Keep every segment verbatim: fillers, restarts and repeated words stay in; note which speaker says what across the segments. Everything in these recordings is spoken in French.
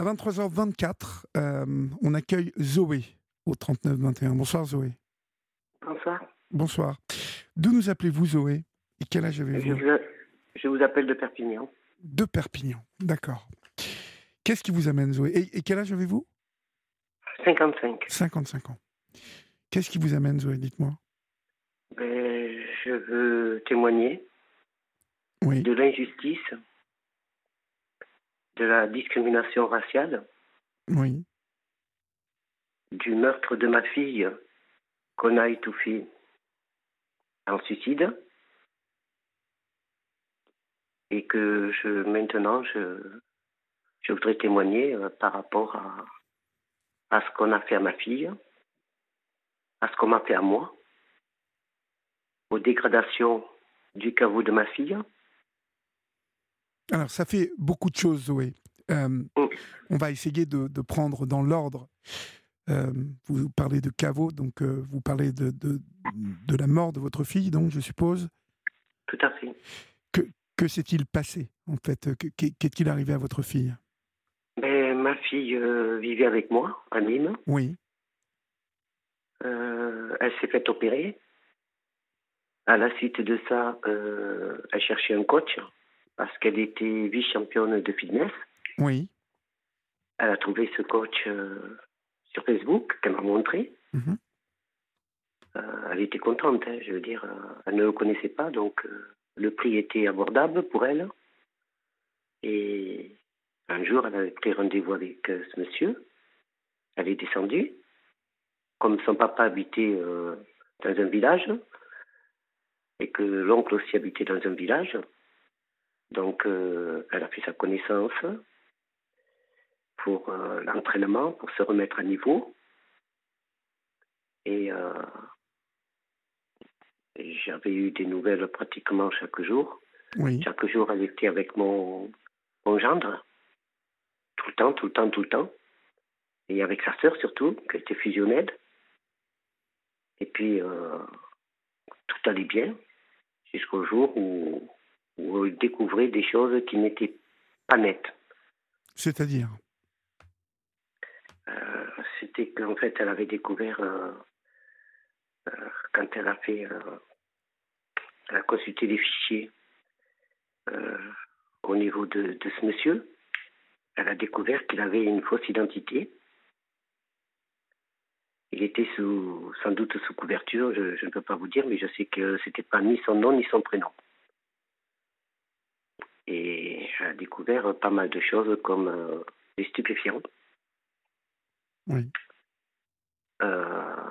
Speaker 1: À vingt-trois heures vingt-quatre, euh, on accueille Zoé au trente-neuf vingt et un. Bonsoir Zoé.
Speaker 2: Bonsoir.
Speaker 1: Bonsoir. D'où nous appelez-vous Zoé? Et quel âge
Speaker 2: Je
Speaker 1: avez-vous?
Speaker 2: vous, je vous appelle de Perpignan.
Speaker 1: De Perpignan, d'accord. Qu'est-ce qui vous amène Zoé? Et, et quel âge avez-vous?
Speaker 2: cinquante-cinq.
Speaker 1: cinquante-cinq ans. Qu'est-ce qui vous amène Zoé? Dites-moi.
Speaker 2: Ben, je veux témoigner
Speaker 1: Oui,
Speaker 2: de l'injustice, de la discrimination raciale,
Speaker 1: oui.
Speaker 2: du meurtre de ma fille qu'on a étouffée en suicide, et que je maintenant je, je voudrais témoigner euh, par rapport à, à ce qu'on a fait à ma fille, à ce qu'on m'a fait à moi, aux dégradations du caveau de ma fille.
Speaker 1: Alors, ça fait beaucoup de choses Zoé. Euh,
Speaker 2: Mm,
Speaker 1: on va essayer de, de prendre dans l'ordre. Euh, vous parlez de caveau, donc euh, vous parlez de, de, de la mort de votre fille, donc je suppose.
Speaker 2: tout à fait.
Speaker 1: Que, que s'est-il passé, en fait? Que- que- Qu'est-il arrivé à votre fille?
Speaker 2: Ben, ma fille euh, vivait avec moi à Nîmes.
Speaker 1: Oui,
Speaker 2: Euh, elle s'est fait opérer. À la suite de ça, euh, elle cherchait un coach parce qu'elle était vice-championne de fitness.
Speaker 1: oui.
Speaker 2: Elle a trouvé ce coach euh, sur Facebook qu'elle m'a montré.
Speaker 1: Mhm.
Speaker 2: Euh, elle était contente, hein, je veux dire, euh, elle ne le connaissait pas, donc euh, le prix était abordable pour elle. Et un jour, elle avait pris rendez-vous avec euh, ce monsieur. Elle est descendue. Comme son papa habitait euh, dans un village et que l'oncle aussi habitait dans un village, donc euh, elle a fait sa connaissance pour euh, l'entraînement, pour se remettre à niveau. Et, euh, et j'avais eu des nouvelles pratiquement chaque jour.
Speaker 1: Oui.
Speaker 2: Chaque jour, elle était avec mon, mon gendre, tout le temps, tout le temps, tout le temps. Et avec sa sœur surtout, qui était fusionnelle. Et puis, euh, tout allait bien, jusqu'au jour où, où elle découvrait des choses qui n'étaient pas nettes.
Speaker 1: C'est-à-dire?
Speaker 2: Euh, C'était qu'en fait, elle avait découvert, euh, euh, quand elle a fait, euh, elle a consulté les fichiers euh, au niveau de, de ce monsieur, elle a découvert qu'il avait une fausse identité. Il était sous, sans doute sous couverture, je, je ne peux pas vous dire, mais je sais que c'était pas ni son nom ni son prénom. Et elle a découvert pas mal de choses comme euh, des stupéfiants.
Speaker 1: Oui.
Speaker 2: Euh,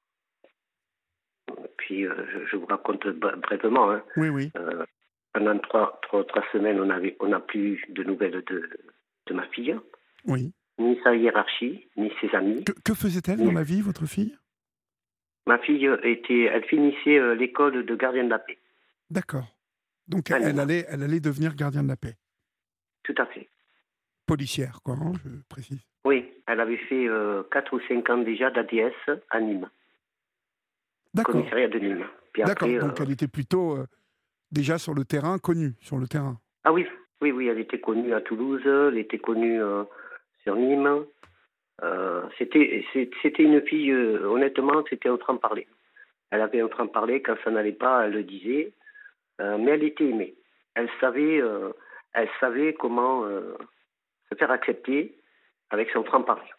Speaker 2: puis euh, je, je vous raconte brièvement. Hein.
Speaker 1: Oui, oui.
Speaker 2: Euh, pendant trois, trois, trois semaines, on avait, on n'a plus eu de nouvelles de, de ma fille,
Speaker 1: Oui.
Speaker 2: ni sa hiérarchie, ni ses amis.
Speaker 1: Que, que faisait-elle
Speaker 2: Ni...
Speaker 1: dans la vie, votre fille?
Speaker 2: Ma fille était, elle finissait euh, l'école de gardien de la paix.
Speaker 1: D'accord. Donc
Speaker 2: À
Speaker 1: elle
Speaker 2: Nîmes.
Speaker 1: allait, elle allait devenir gardien de la paix.
Speaker 2: Tout à fait.
Speaker 1: Policière, quoi, hein, je précise.
Speaker 2: Oui, elle avait fait euh, quatre ou cinq ans déjà d'A D S à Nîmes,
Speaker 1: D'accord.
Speaker 2: commissariat de Nîmes. Puis
Speaker 1: D'accord.
Speaker 2: après,
Speaker 1: Donc
Speaker 2: euh...
Speaker 1: elle était plutôt euh, déjà sur le terrain, connue sur le terrain.
Speaker 2: ah oui, oui, oui, elle était connue à Toulouse, elle était connue euh, sur Nîmes. Euh, c'était, c'était une fille, euh, honnêtement, c'était un franc-parler. Elle avait un franc-parler, quand ça n'allait pas, elle le disait, euh, mais elle était aimée. Elle savait, euh, elle savait comment euh, se faire accepter avec son franc-parler.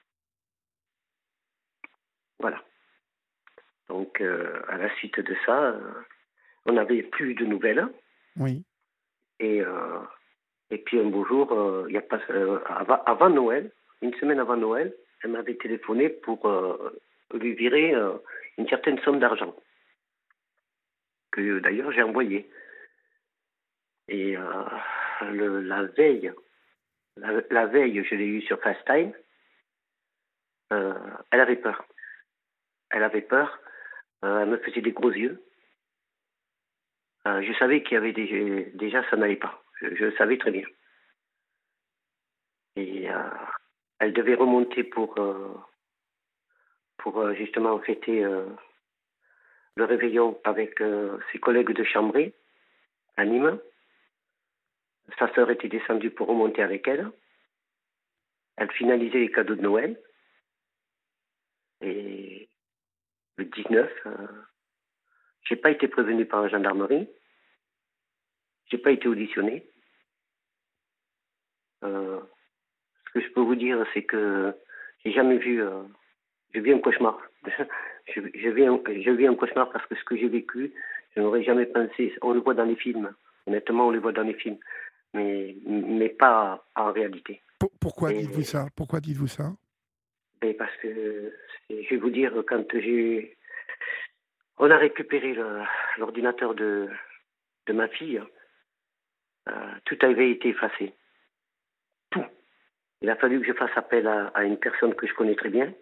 Speaker 2: Voilà. Donc, euh, à la suite de ça, euh, on n'avait plus de nouvelles.
Speaker 1: Oui.
Speaker 2: Et, euh, et puis un beau jour, euh, il y a pas, euh, avant, avant Noël, une semaine avant Noël, elle m'avait téléphoné pour euh, lui virer euh, une certaine somme d'argent, que d'ailleurs j'ai envoyé. Et euh, le, la veille, la, la veille, je l'ai eu sur FaceTime, euh, elle avait peur. Elle avait peur, euh, elle me faisait des gros yeux. Euh, je savais qu'il y avait des, déjà, ça n'allait pas. Je, je le savais très bien. Et euh, elle devait remonter pour, euh, pour euh, justement fêter euh, le réveillon avec euh, ses collègues de Chambray, à Nîmes. Sa sœur était descendue pour remonter avec elle. elle finalisait les cadeaux de Noël. Et le dix-neuf, euh, j'ai pas été prévenu par la gendarmerie. J'ai pas été auditionné. Euh, ce que je peux vous dire, c'est que j'ai jamais vu... Euh, j'ai vu un cauchemar. je, je, vis un, je vis un cauchemar parce que ce que j'ai vécu, je n'aurais jamais pensé. On le voit dans les films. Honnêtement, on le voit dans les films. Mais, mais pas en réalité.
Speaker 1: Pour, pourquoi
Speaker 2: et,
Speaker 1: dites-vous ça Pourquoi dites-vous ça
Speaker 2: et parce que, je vais vous dire, quand j'ai... On a récupéré le, l'ordinateur de, de ma fille, euh, tout avait été effacé. Tout. Il a fallu que je fasse appel à, à une personne que je connais très bien,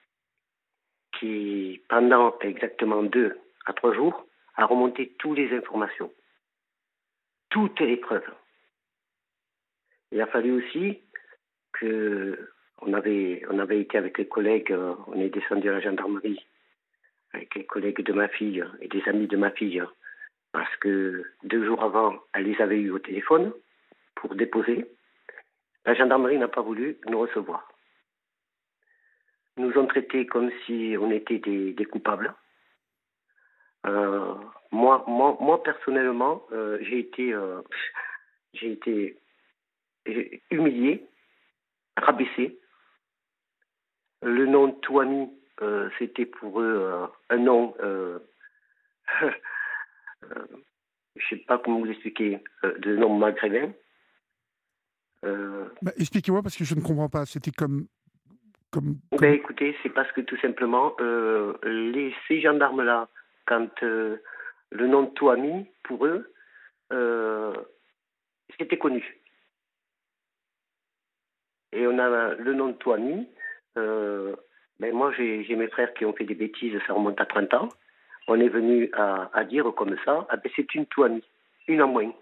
Speaker 2: qui, pendant exactement deux à trois jours, a remonté toutes les informations, toutes les preuves. Il a fallu aussi que on avait, on avait été avec les collègues, euh, on est descendu à la gendarmerie avec les collègues de ma fille et des amis de ma fille, parce que deux jours avant, elle les avait eus au téléphone pour déposer. La gendarmerie n'a pas voulu nous recevoir. Ils nous ont traités comme si on était des, des coupables. Euh, moi, moi, moi, personnellement, euh, j'ai été, euh, j'ai été humilié, rabaissé. Le nom Touami, euh, c'était pour eux euh, un nom, euh, euh, je ne sais pas comment vous expliquer, euh, de nom maghrébin.
Speaker 1: Euh... Bah, expliquez-moi parce que je ne comprends pas. C'était comme, comme, comme...
Speaker 2: Ben écoutez, c'est parce que tout simplement, euh, les, ces gendarmes-là, quand euh, le nom de Touami, pour eux, euh, c'était connu. Et on a le nom de Touami. Euh, ben moi, j'ai, j'ai mes frères qui ont fait des bêtises, ça remonte à trente ans. On est venu à, à dire comme ça, ah ben c'est une Touami, une en moins.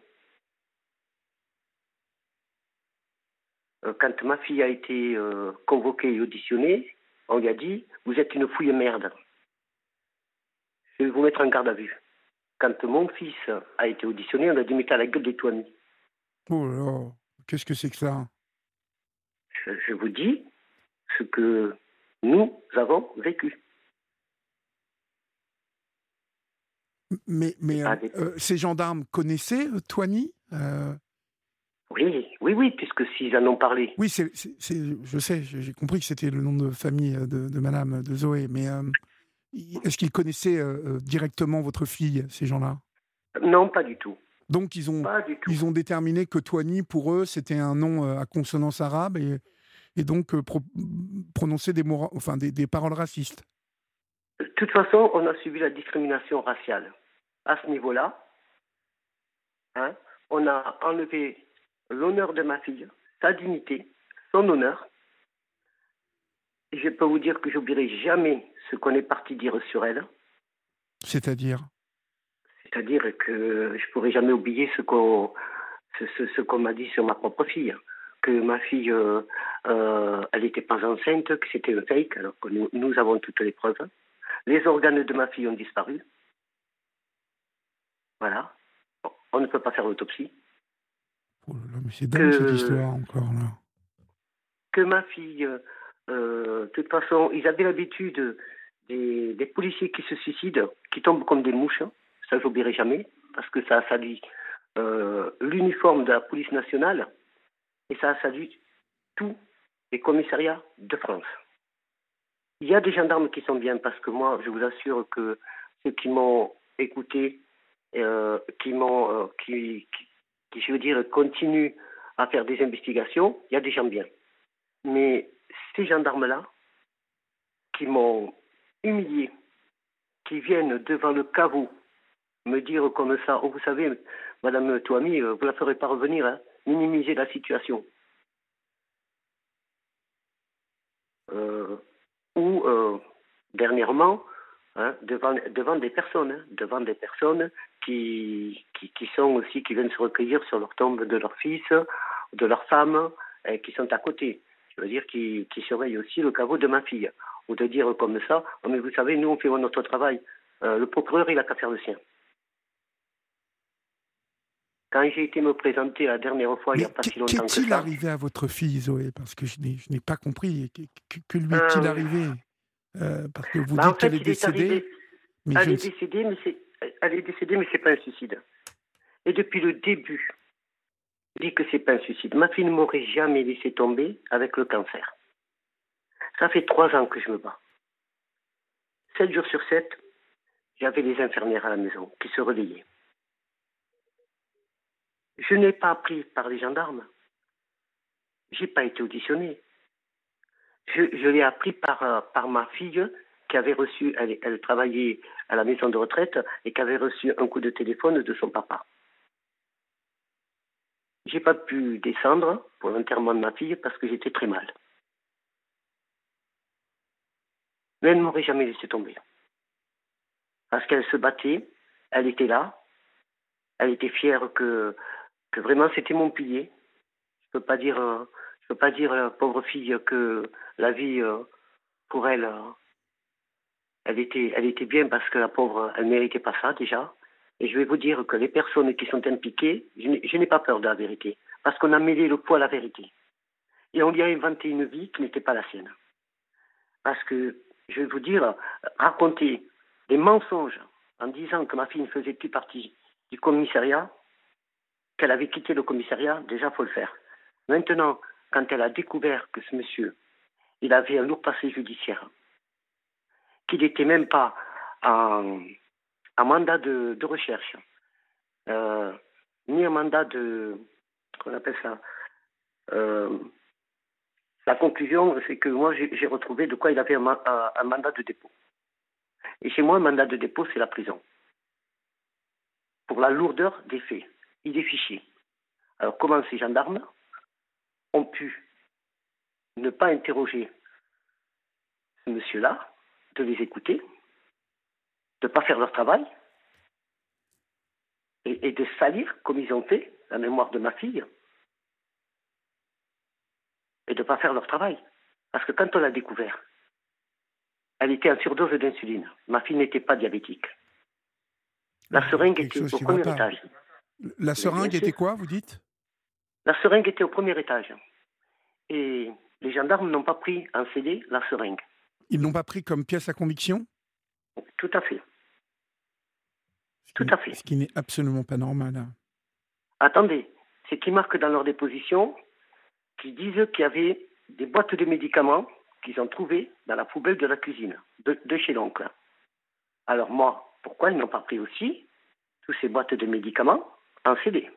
Speaker 2: Euh, quand ma fille a été euh, convoquée et auditionnée, on lui a dit, vous êtes une fouille merde. Je vais vous mettre en garde à vue. Quand mon fils a été auditionné, on a dit, mais t'as la gueule des Touamis.
Speaker 1: Oh là là, qu'est-ce que c'est que ça?
Speaker 2: je, je vous dis ce que nous avons vécu.
Speaker 1: Mais, mais euh, euh, ces gendarmes connaissaient euh, Touani euh...
Speaker 2: Oui, oui, oui, puisque s'ils en ont parlé.
Speaker 1: Oui, c'est, c'est, c'est, je sais, j'ai compris que c'était le nom de famille de, de madame, de Zoé, mais euh, est-ce qu'ils connaissaient euh, directement votre fille, ces gens-là?
Speaker 2: Non, pas du tout.
Speaker 1: Donc ils ont, ils ont déterminé que Touani, pour eux, c'était un nom à consonance arabe et, et donc euh, pro, prononcer des, mots, enfin, des, des paroles racistes.
Speaker 2: De toute façon, on a subi la discrimination raciale. À ce niveau-là, hein, on a enlevé l'honneur de ma fille, sa dignité, son honneur. Et je peux vous dire que j'oublierai jamais ce qu'on est parti dire sur elle.
Speaker 1: C'est-à-dire
Speaker 2: C'est-à-dire que je ne pourrai jamais oublier ce qu'on, ce, ce, ce qu'on m'a dit sur ma propre fille. Que ma fille, euh, euh, elle n'était pas enceinte, que c'était un fake, alors que nous, nous avons toutes les preuves. Les organes de ma fille ont disparu. Voilà. On ne peut pas faire l'autopsie.
Speaker 1: Oh là là, mais c'est dingue que, cette histoire encore là.
Speaker 2: Que ma fille, euh, de toute façon, ils avaient l'habitude des, des policiers qui se suicident, qui tombent comme des mouches. Ça, je n'oublierai jamais, parce que ça a sali euh, l'uniforme de la police nationale et ça a sali tous les commissariats de France. Il y a des gendarmes qui sont bien, parce que moi, je vous assure que ceux qui m'ont écouté, euh, qui m'ont, euh, qui, qui, qui, je veux dire, continuent à faire des investigations, il y a des gens bien. Mais ces gendarmes-là, qui m'ont humilié, qui viennent devant le caveau me dire comme ça, oh, vous savez, Madame Touami, vous ne la ferez pas revenir, hein, minimiser la situation. Euh, ou, euh, dernièrement, hein, devant, devant des personnes, hein, devant des personnes qui, qui, qui sont aussi, qui viennent se recueillir sur leur tombe de leur fils, de leur femme, et qui sont à côté. Je veux dire, qui, qui surveillent aussi le caveau de ma fille. Ou de dire comme ça, oh, mais vous savez, nous, on fait notre travail. Euh, le procureur, il n'a qu'à faire le sien. Quand j'ai été me présenter la dernière fois,
Speaker 1: Mais
Speaker 2: il n'y a pas si longtemps que
Speaker 1: qu'est-il
Speaker 2: ça.
Speaker 1: arrivé à votre fille, Zoé? Parce que je n'ai, je n'ai pas compris. Que, que- que lui est-il
Speaker 2: Euh,
Speaker 1: arrivé? Euh, Parce que vous
Speaker 2: bah, en
Speaker 1: dites qu'elle
Speaker 2: fait,
Speaker 1: est
Speaker 2: il est
Speaker 1: décédée,
Speaker 2: arrivé.
Speaker 1: mais je
Speaker 2: Elle
Speaker 1: ne
Speaker 2: est
Speaker 1: sais...
Speaker 2: décédée, mais c'est, elle est décédée, mais c'est pas un suicide. Et depuis le début, je dis que c'est pas un suicide. Ma fille ne m'aurait jamais laissé tomber avec le cancer. Ça fait trois ans que je me bats. Sept jours sur sept, j'avais les infirmières à la maison qui se relayaient. Je n'ai pas appris par les gendarmes. J'ai pas été auditionné. Je, je l'ai appris par, euh, par ma fille qui avait reçu, elle, elle travaillait à la maison de retraite et qui avait reçu un coup de téléphone de son papa. J'ai pas pu descendre pour l'enterrement de ma fille parce que j'étais très mal. Mais elle ne m'aurait jamais laissé tomber. Parce qu'elle se battait, elle était là, elle était fière que, que vraiment c'était mon pilier. Je peux pas dire, euh, je peux pas dire à la pauvre fille que la vie euh, pour elle, euh, elle était, elle était bien parce que la pauvre, elle méritait pas ça déjà. Et je vais vous dire que les personnes qui sont impliquées, je n'ai, je n'ai pas peur de la vérité, parce qu'on a mêlé le poids à la vérité. Et on lui a inventé une vie qui n'était pas la sienne. Parce que, je vais vous dire, raconter des mensonges en disant que ma fille ne faisait plus partie du commissariat, qu'elle avait quitté le commissariat, déjà, il faut le faire. Maintenant, quand elle a découvert que ce monsieur, il avait un lourd passé judiciaire, qu'il n'était même pas en, en mandat de, de recherche, euh, ni un mandat de... Qu'on appelle ça euh, La conclusion, c'est que moi, j'ai, j'ai retrouvé de quoi il avait un, un, un mandat de dépôt. Et chez moi, un mandat de dépôt, c'est la prison. Pour la lourdeur des faits et des fichiers. Alors, comment ces gendarmes ont pu ne pas interroger ce monsieur-là, de les écouter, de ne pas faire leur travail, et, et de salir, comme ils ont fait, la mémoire de ma fille, et de ne pas faire leur travail. Parce que quand on l'a découvert, elle était en surdose d'insuline. Ma fille n'était pas diabétique. La seringue
Speaker 1: Quelque
Speaker 2: était
Speaker 1: chose
Speaker 2: au
Speaker 1: qui ne va
Speaker 2: premier
Speaker 1: pas.
Speaker 2: étage.
Speaker 1: La seringue était quoi, vous dites?
Speaker 2: La seringue était au premier étage. Et les gendarmes n'ont pas pris en C D la seringue.
Speaker 1: Ils n'ont pas pris comme pièce à conviction?
Speaker 2: Tout à fait.
Speaker 1: Ce
Speaker 2: Tout
Speaker 1: qui,
Speaker 2: à fait.
Speaker 1: ce qui n'est absolument pas normal. Hein.
Speaker 2: Attendez, c'est qu'ils marquent dans leur déposition qu'ils disent qu'il y avait des boîtes de médicaments qu'ils ont trouvées dans la poubelle de la cuisine, de, de chez l'oncle. Alors moi, pourquoi ils n'ont pas pris aussi toutes ces boîtes de médicaments en C D?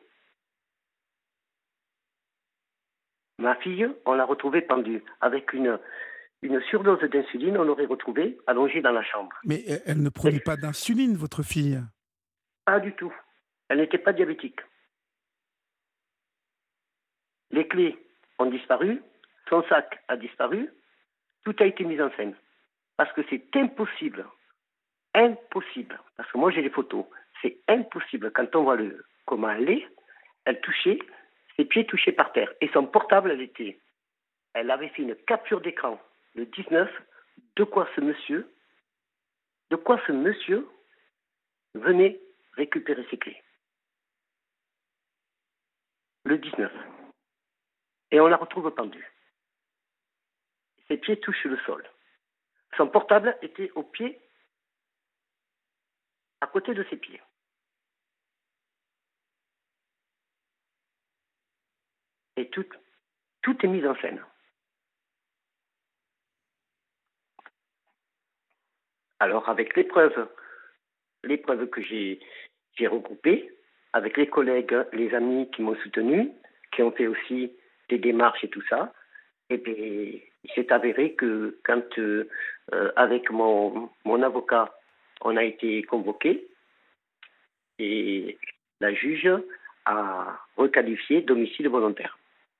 Speaker 2: Ma fille, on l'a retrouvée pendue avec une, une surdose d'insuline, on l'aurait retrouvée allongée dans la chambre.
Speaker 1: Mais elle ne prenait Et... pas d'insuline, votre fille?
Speaker 2: Pas du tout. Elle n'était pas diabétique. Les clés ont disparu, son sac a disparu, tout a été mis en scène. Parce que c'est impossible, impossible, parce que moi j'ai les photos, c'est impossible quand on voit le, comment elle est, elle touchait, ses pieds touchaient par terre. Et son portable, elle était, elle avait fait une capture d'écran le dix-neuf, de quoi ce monsieur, de quoi ce monsieur venait récupérer ses clés. Le dix-neuf. Et on la retrouve pendue. Ses pieds touchent le sol. Son portable était au pied, à côté de ses pieds. Et tout, tout est mis en scène. Alors, avec les preuves, les preuves que j'ai, j'ai regroupées, avec les collègues, les amis qui m'ont soutenu, qui ont fait aussi des démarches et tout ça, et bien, il s'est avéré que quand, euh, avec mon, mon avocat, on a été convoqué, et la juge a requalifié d'homicide volontaire.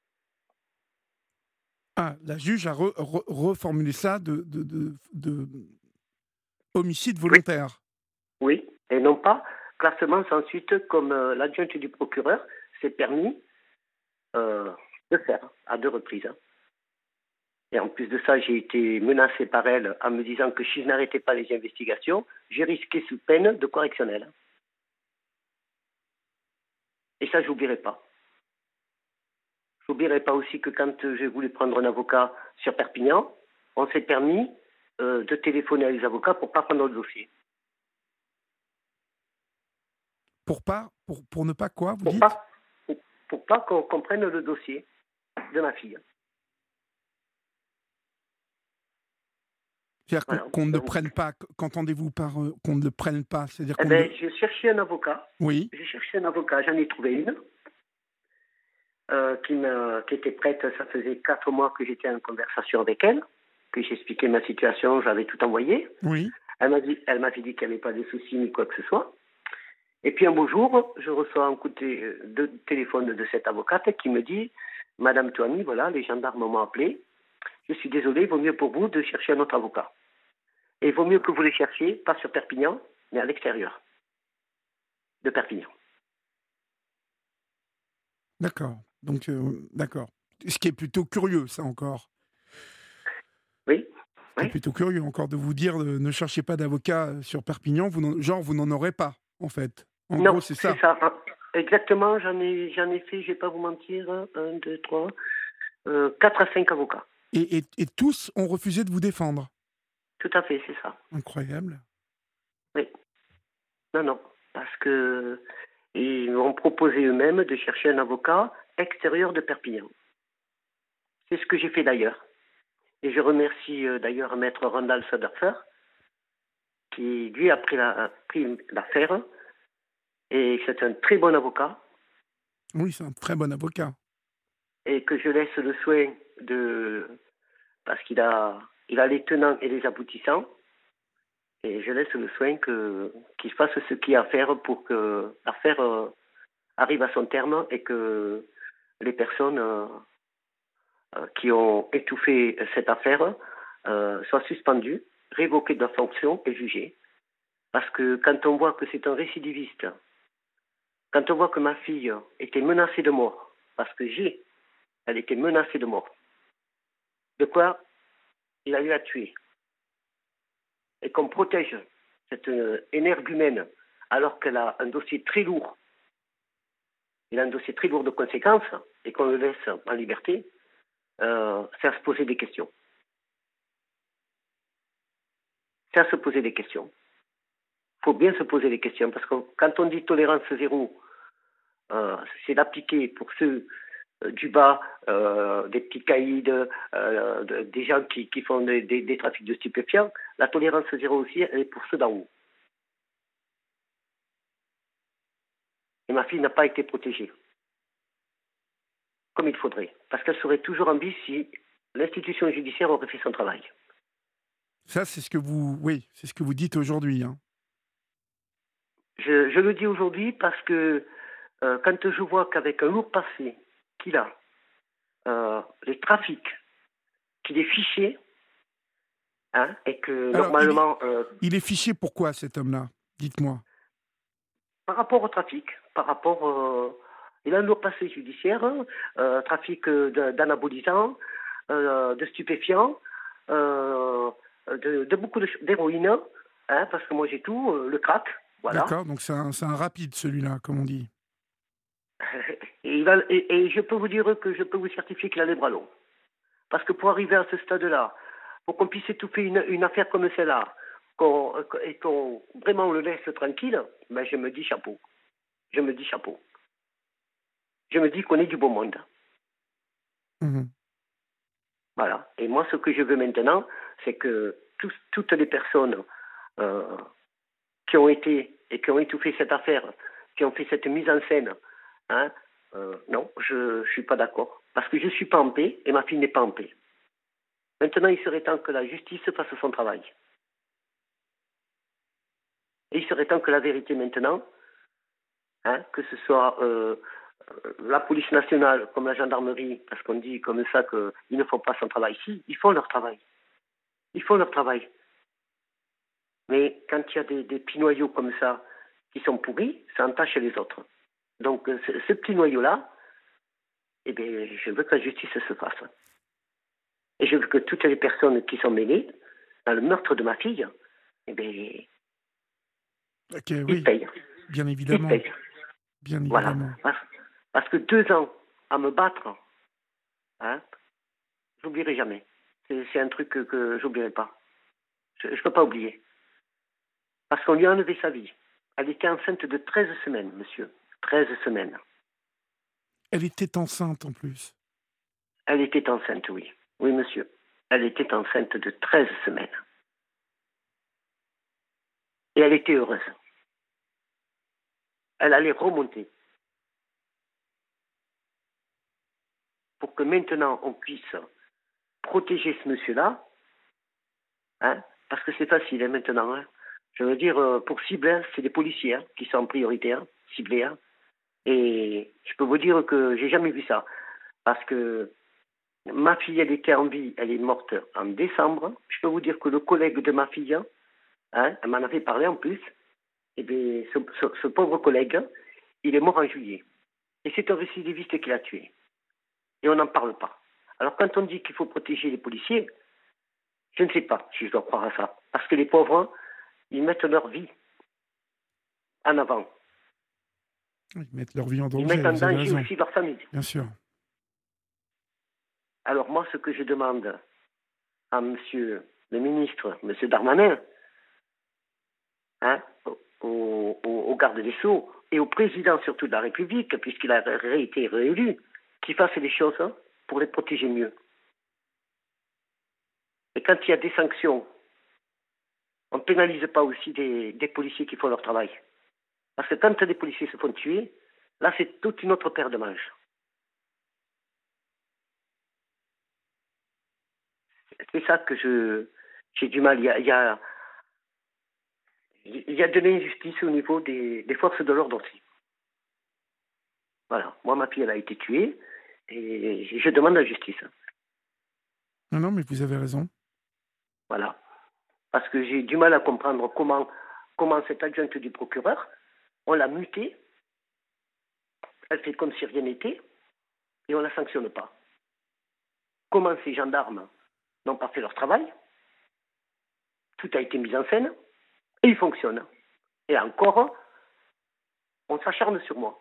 Speaker 1: Ah, la juge a re, re, reformulé ça de, de, de, de homicide volontaire.
Speaker 2: Oui. oui, et non pas classement sans suite comme euh, l'adjointe du procureur s'est permis euh, de faire à deux reprises. Et en plus de ça, j'ai été menacé par elle en me disant que si je n'arrêtais pas les investigations, j'ai risqué sous peine de correctionnel. Et ça, j'oublierai pas. J'oublierai pas aussi que quand j'ai voulu prendre un avocat sur Perpignan, on s'est permis euh, de téléphoner à les avocats pour pas prendre le dossier.
Speaker 1: Pour pas, pour, pour ne pas quoi, vous
Speaker 2: pour
Speaker 1: dites
Speaker 2: pas, pour, pour pas qu'on qu'on prenne le dossier de ma fille.
Speaker 1: C'est-à-dire
Speaker 2: Voilà.
Speaker 1: qu'on qu'on ne
Speaker 2: Donc,
Speaker 1: prenne pas, qu'entendez-vous par euh, qu'on ne le prenne pas? C'est-à-dire
Speaker 2: eh
Speaker 1: qu'on
Speaker 2: ben,
Speaker 1: le...
Speaker 2: j'ai cherché un avocat.
Speaker 1: Oui,
Speaker 2: J'ai cherché un avocat, j'en ai trouvé une euh, qui, me, qui était prête. Ça faisait quatre mois que j'étais en conversation avec elle, que j'expliquais ma situation, j'avais tout envoyé.
Speaker 1: oui.
Speaker 2: Elle m'a dit, elle m'avait dit qu'il n'y avait pas de soucis ni quoi que ce soit. Et puis un beau jour, je reçois un coup de, de téléphone de cette avocate qui me dit, Madame Toani, voilà, les gendarmes m'ont appelé. Je suis désolé, il vaut mieux pour vous de chercher un autre avocat. Et il vaut mieux que vous les cherchiez, pas sur Perpignan, mais à l'extérieur de Perpignan.
Speaker 1: D'accord. Donc, euh, d'accord. Ce qui est plutôt curieux, ça encore.
Speaker 2: Oui,
Speaker 1: Ce qui est
Speaker 2: oui.
Speaker 1: plutôt curieux encore de vous dire euh, ne cherchez pas d'avocat euh, sur Perpignan, vous n'en- genre vous n'en aurez pas, en fait. En
Speaker 2: Non,
Speaker 1: gros, c'est ça.
Speaker 2: c'est ça. Hein. Exactement, j'en ai, j'en ai fait, je ne vais pas vous mentir, un, deux, trois, euh, quatre à cinq avocats.
Speaker 1: Et, et, et tous ont refusé de vous défendre.
Speaker 2: Tout à fait, c'est ça.
Speaker 1: Incroyable.
Speaker 2: Oui. Non, non. Parce que ils m'ont proposé eux-mêmes de chercher un avocat extérieur de Perpignan. C'est ce que j'ai fait d'ailleurs. Et je remercie euh, d'ailleurs Maître Randall Soderfer, qui lui a pris, la, a pris l'affaire. Et c'est un très bon avocat.
Speaker 1: Oui, c'est un très bon avocat.
Speaker 2: Et que je laisse le soin de... Parce qu'il a, il a les tenants et les aboutissants. Et je laisse le soin que, qu'il fasse ce qu'il y a à faire pour que l'affaire euh, arrive à son terme et que les personnes euh, euh, qui ont étouffé cette affaire euh, soient suspendues, révoquées de leur fonction et jugées. Parce que quand on voit que c'est un récidiviste, quand on voit que ma fille était menacée de mort, parce que j'ai, elle était menacée de mort, de quoi il a eu à tuer, et qu'on protège cette euh, énergumène alors qu'elle a un dossier très lourd, il a un dossier très lourd de conséquences, et qu'on le laisse en liberté, euh, c'est à se poser des questions. C'est à se poser des questions. Il faut bien se poser des questions, parce que quand on dit tolérance zéro, euh, c'est d'appliquer pour ceux euh, du bas, euh, des petits caïds, euh, de, des gens qui, qui font des, des, des trafics de stupéfiants. La tolérance zéro aussi, elle est pour ceux d'en haut. Et ma fille n'a pas été protégée comme il faudrait, parce qu'elle serait toujours en vie si l'institution judiciaire aurait fait son travail.
Speaker 1: Ça, c'est ce que vous, oui, c'est ce que vous dites aujourd'hui. Hein.
Speaker 2: Je, je le dis aujourd'hui parce que euh, quand je vois qu'avec un lourd passé qu'il a, euh, les trafics, qu'il est fiché, hein, et que
Speaker 1: Alors, il est,
Speaker 2: normalement, euh,
Speaker 1: il est fiché pourquoi, cet homme-là? Dites-moi.
Speaker 2: par rapport au trafic, par rapport, euh, il a un lourd passé judiciaire, euh, trafic de, d'anabolisants, euh, de stupéfiants, euh, de, de beaucoup de, d'héroïne, hein, parce que moi j'ai tout, euh, le crack, voilà.
Speaker 1: D'accord, donc c'est un, c'est un rapide, celui-là, comme on dit.
Speaker 2: Et, il a, et, et je peux vous dire que je peux vous certifier qu'il a les bras longs. Parce que pour arriver à ce stade-là, pour qu'on puisse étouffer une, une affaire comme celle-là, qu'on, et qu'on vraiment le laisse tranquille, ben je me dis chapeau. Je me dis chapeau. Je me dis qu'on est du beau monde.
Speaker 1: Mmh.
Speaker 2: Voilà. Et moi, ce que je veux maintenant, c'est que tous, toutes les personnes euh, qui ont été et qui ont étouffé cette affaire, qui ont fait cette mise en scène, hein, euh, non, je ne suis pas d'accord. Parce que je ne suis pas en paix et ma fille n'est pas en paix. Maintenant, il serait temps que la justice fasse son travail. Et il serait temps que la vérité maintenant, hein, que ce soit euh, la police nationale comme la gendarmerie, parce qu'on dit comme ça qu'ils ne font pas son travail. Si, ils font leur travail. Ils font leur travail. Mais quand il y a des, des petits noyaux comme ça qui sont pourris, ça entache les autres. Donc ce, ce petit noyau-là, eh bien, je veux que la justice se fasse. Et je veux que toutes les personnes qui sont mêlées dans le meurtre de ma fille, eh bien,
Speaker 1: Ok, oui,
Speaker 2: ils payent.
Speaker 1: bien
Speaker 2: Ils
Speaker 1: évidemment.
Speaker 2: payent.
Speaker 1: Bien
Speaker 2: Voilà.
Speaker 1: évidemment.
Speaker 2: Parce, parce que deux ans à me battre, hein, j'oublierai jamais. C'est, c'est un truc que, que j'oublierai pas. Je ne peux pas oublier. Parce qu'on lui a enlevé sa vie. Elle était enceinte de treize semaines, monsieur. treize semaines.
Speaker 1: Elle était enceinte en plus.
Speaker 2: Elle était enceinte, oui. Oui, monsieur. Elle était enceinte de treize semaines. Et elle était heureuse. Elle allait remonter. Pour que maintenant on puisse protéger ce monsieur-là, hein, parce que c'est facile hein, maintenant. Hein. Je veux dire, euh, pour cibler, hein, c'est des policiers hein, qui sont en priorité, hein, ciblés. Hein. Et je peux vous dire que j'ai jamais vu ça. Parce que ma fille, elle était en vie, elle est morte en décembre. Je peux vous dire que le collègue de ma fille, hein, elle m'en avait parlé en plus, et bien, ce, ce, ce pauvre collègue, il est mort en juillet. Et c'est un récidiviste qui l'a tué. Et on n'en parle pas. Alors quand on dit qu'il faut protéger les policiers, je ne sais pas si je dois croire à ça. Parce que les pauvres, ils mettent leur vie en avant.
Speaker 1: Ils mettent leur vie en danger.
Speaker 2: Ils mettent en
Speaker 1: vous avez
Speaker 2: danger
Speaker 1: raison.
Speaker 2: aussi leur famille.
Speaker 1: Bien sûr.
Speaker 2: Alors moi, ce que je demande à monsieur le ministre, monsieur Darmanin, hein, au, au, au garde des Sceaux et au président surtout de la République, puisqu'il a ré- été réélu, qu'il fasse les choses hein, pour les protéger mieux. Et quand il y a des sanctions, on ne pénalise pas aussi des, des policiers qui font leur travail. Parce que quand des policiers se font tuer, là c'est toute une autre paire de manches. C'est ça que je j'ai du mal. Il y a, il y a, il y a de l'injustice au niveau des, des forces de l'ordre aussi. Voilà. Moi, ma fille, elle a été tuée et je demande la justice.
Speaker 1: Non, non, mais vous avez raison.
Speaker 2: Voilà. Parce que j'ai du mal à comprendre comment, comment cette adjointe du procureur, on l'a mutée, elle fait comme si rien n'était et on ne la sanctionne pas. Comment ces gendarmes n'ont pas fait leur travail, tout a été mis en scène et ils fonctionnent. Et encore, on s'acharne sur moi.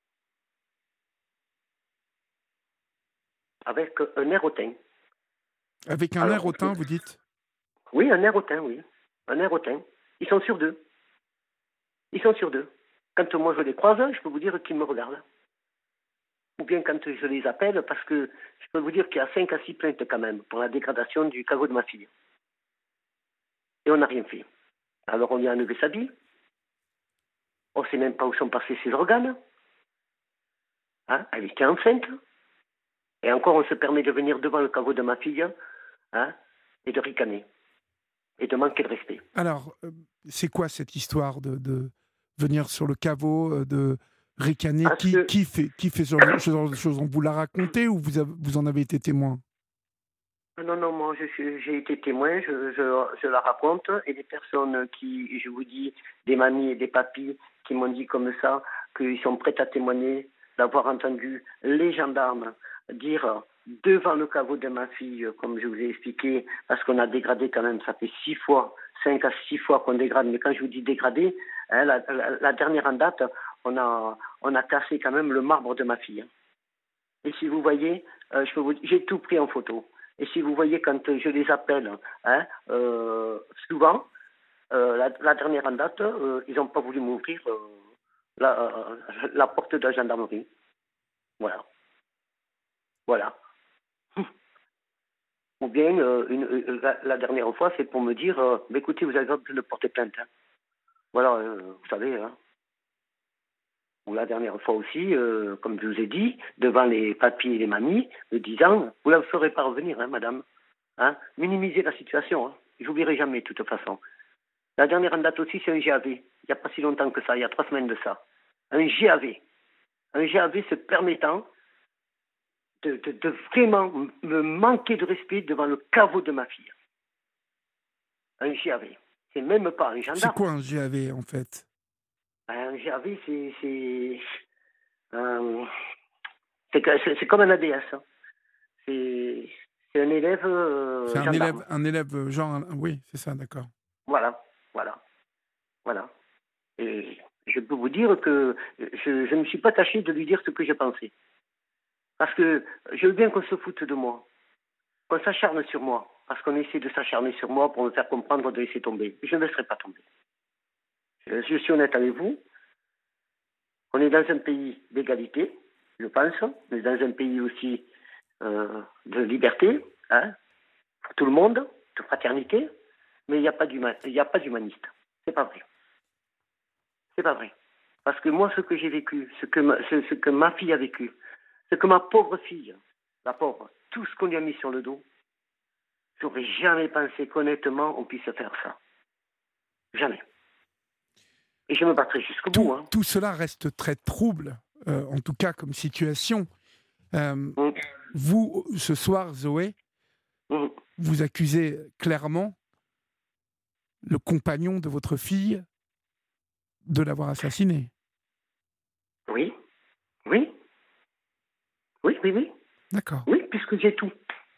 Speaker 2: Avec un air hautain.
Speaker 1: Avec un
Speaker 2: Alors,
Speaker 1: air hautain, vous dites?
Speaker 2: Oui, un air hautain, oui. Un air hautain. Ils sont sur deux. Ils sont sur deux. Quand moi je les croise, je peux vous dire qu'ils me regardent. Ou bien quand je les appelle, parce que je peux vous dire qu'il y a cinq à six plaintes quand même pour la dégradation du caveau de ma fille. Et on n'a rien fait. Alors on lui a enlevé sa vie. On ne sait même pas où sont passés ses organes. Hein? Elle était enceinte. Et encore, on se permet de venir devant le caveau de ma fille hein, et de ricaner. Et de manquer de respect.
Speaker 1: Alors, euh, c'est quoi cette histoire de, de venir sur le caveau, euh, de ricaner qui,
Speaker 2: que...
Speaker 1: qui, fait, qui fait ce genre de choses? On vous l'a raconté ou vous, avez, vous en avez été témoin?
Speaker 2: Non, non, moi je suis, j'ai été témoin, je, je, je la raconte, et des personnes qui, je vous dis, des mamies et des papis qui m'ont dit comme ça, qu'ils sont prêts à témoigner, d'avoir entendu les gendarmes dire devant le caveau de ma fille, comme je vous ai expliqué, parce qu'on a dégradé quand même, ça fait six fois, cinq à six fois qu'on dégrade, mais quand je vous dis dégradé, hein, la, la, la dernière en date, on a, on a cassé quand même le marbre de ma fille. Et si vous voyez, euh, je peux vous, j'ai tout pris en photo. Et si vous voyez, quand je les appelle, hein, euh, souvent, euh, la, la dernière en date, euh, ils n'ont pas voulu m'ouvrir euh, la, euh, la porte de la gendarmerie. Voilà. Voilà. Ou bien, euh, une, euh, la, la dernière fois, c'est pour me dire, euh, bah, écoutez, vous avez besoin de porter plainte. Hein. Voilà, euh, vous savez. Hein. Ou la dernière fois aussi, euh, comme je vous ai dit, devant les papiers et les mamies, me disant, vous ne la ferez pas revenir, hein, madame. Hein, minimiser la situation. Hein. Je n'oublierai jamais, de toute façon. La dernière en date aussi, c'est un G A V. Il n'y a pas si longtemps que ça, il y a trois semaines de ça. Un G A V. Un G A V se permettant de, de, de vraiment me manquer de respect devant le caveau de ma fille. Un G A V. C'est même pas un gendarme.
Speaker 1: C'est quoi un G A V, en fait?
Speaker 2: Un G A V, c'est... C'est, euh, c'est, c'est, c'est comme un A D S. Hein. C'est... C'est un élève euh,
Speaker 1: C'est un
Speaker 2: gendarme.
Speaker 1: élève, un élève genre... Un... Oui, c'est ça, d'accord.
Speaker 2: Voilà, voilà, voilà. Et je peux vous dire dire que je, je ne me suis pas tâché de lui dire ce que je pensais. Parce que je veux bien qu'on se foute de moi, qu'on s'acharne sur moi, parce qu'on essaie de s'acharner sur moi pour me faire comprendre de laisser tomber. Je ne laisserai pas tomber. Je, je suis honnête avec vous. On est dans un pays d'égalité, je pense. On est dans un pays aussi euh, de liberté, hein, pour tout le monde, de fraternité. Mais il n'y a pas d'humaniste. C'est pas vrai. C'est pas vrai. Parce que moi, ce que j'ai vécu, ce que, ma, ce, ce que ma fille a vécu, ce que ma pauvre fille, la pauvre, tout ce qu'on lui a mis sur le dos, j'aurais jamais pensé qu'honnêtement, on puisse faire ça. Jamais. Et je me battrai jusqu'au
Speaker 1: tout,
Speaker 2: bout. Hein.
Speaker 1: Tout cela reste très trouble, euh, en tout cas comme situation. Euh, mmh. Vous, ce soir, Zoé, mmh. vous accusez clairement le compagnon de votre fille de l'avoir assassiné.
Speaker 2: Oui, oui, oui, oui, oui.
Speaker 1: D'accord.
Speaker 2: Oui, puisque j'ai tout.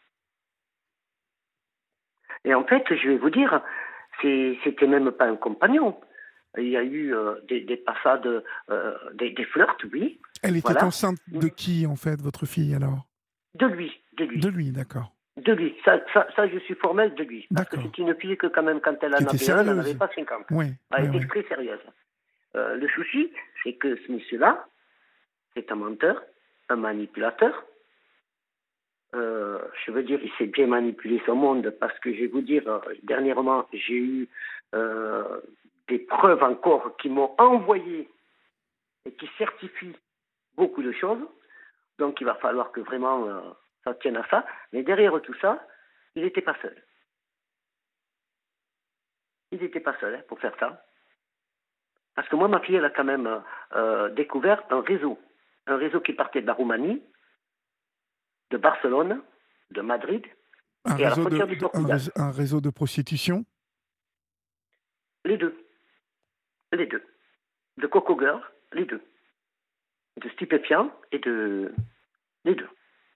Speaker 2: Et en fait, je vais vous dire, c'est, c'était même pas un compagnon. Il y a eu euh, des, des passades, euh, des, des flirts, oui.
Speaker 1: Elle était voilà. enceinte de qui, en fait, votre fille, alors?
Speaker 2: De lui, de lui.
Speaker 1: De lui, d'accord.
Speaker 2: De lui. Ça, ça, ça, je suis formel de lui. Parce d'accord. que c'est une fille que, quand même, quand elle en avait un, elle n'en avait pas cinquante.
Speaker 1: Oui,
Speaker 2: elle
Speaker 1: oui,
Speaker 2: était
Speaker 1: oui.
Speaker 2: très sérieuse. Euh, le souci, c'est que ce monsieur-là, c'est un menteur, un manipulateur. Euh, je veux dire, il s'est bien manipulé son monde parce que je vais vous dire, euh, dernièrement, j'ai eu euh, des preuves encore qui m'ont envoyé et qui certifient beaucoup de choses. Donc, il va falloir que vraiment euh, ça tienne à ça. Mais derrière tout ça, il n'était pas seul. Il n'était pas seul hein, pour faire ça. Parce que moi, ma fille, elle a quand même euh, découvert un réseau. Un réseau qui partait de la Roumanie, de Barcelone, de Madrid,
Speaker 1: un
Speaker 2: et à la
Speaker 1: réseau
Speaker 2: frontière
Speaker 1: de,
Speaker 2: du Portugal.
Speaker 1: Un réseau, un réseau de prostitution?
Speaker 2: Les deux. Les deux. De Coco Girl, les deux. De stupéfiants et de... les deux.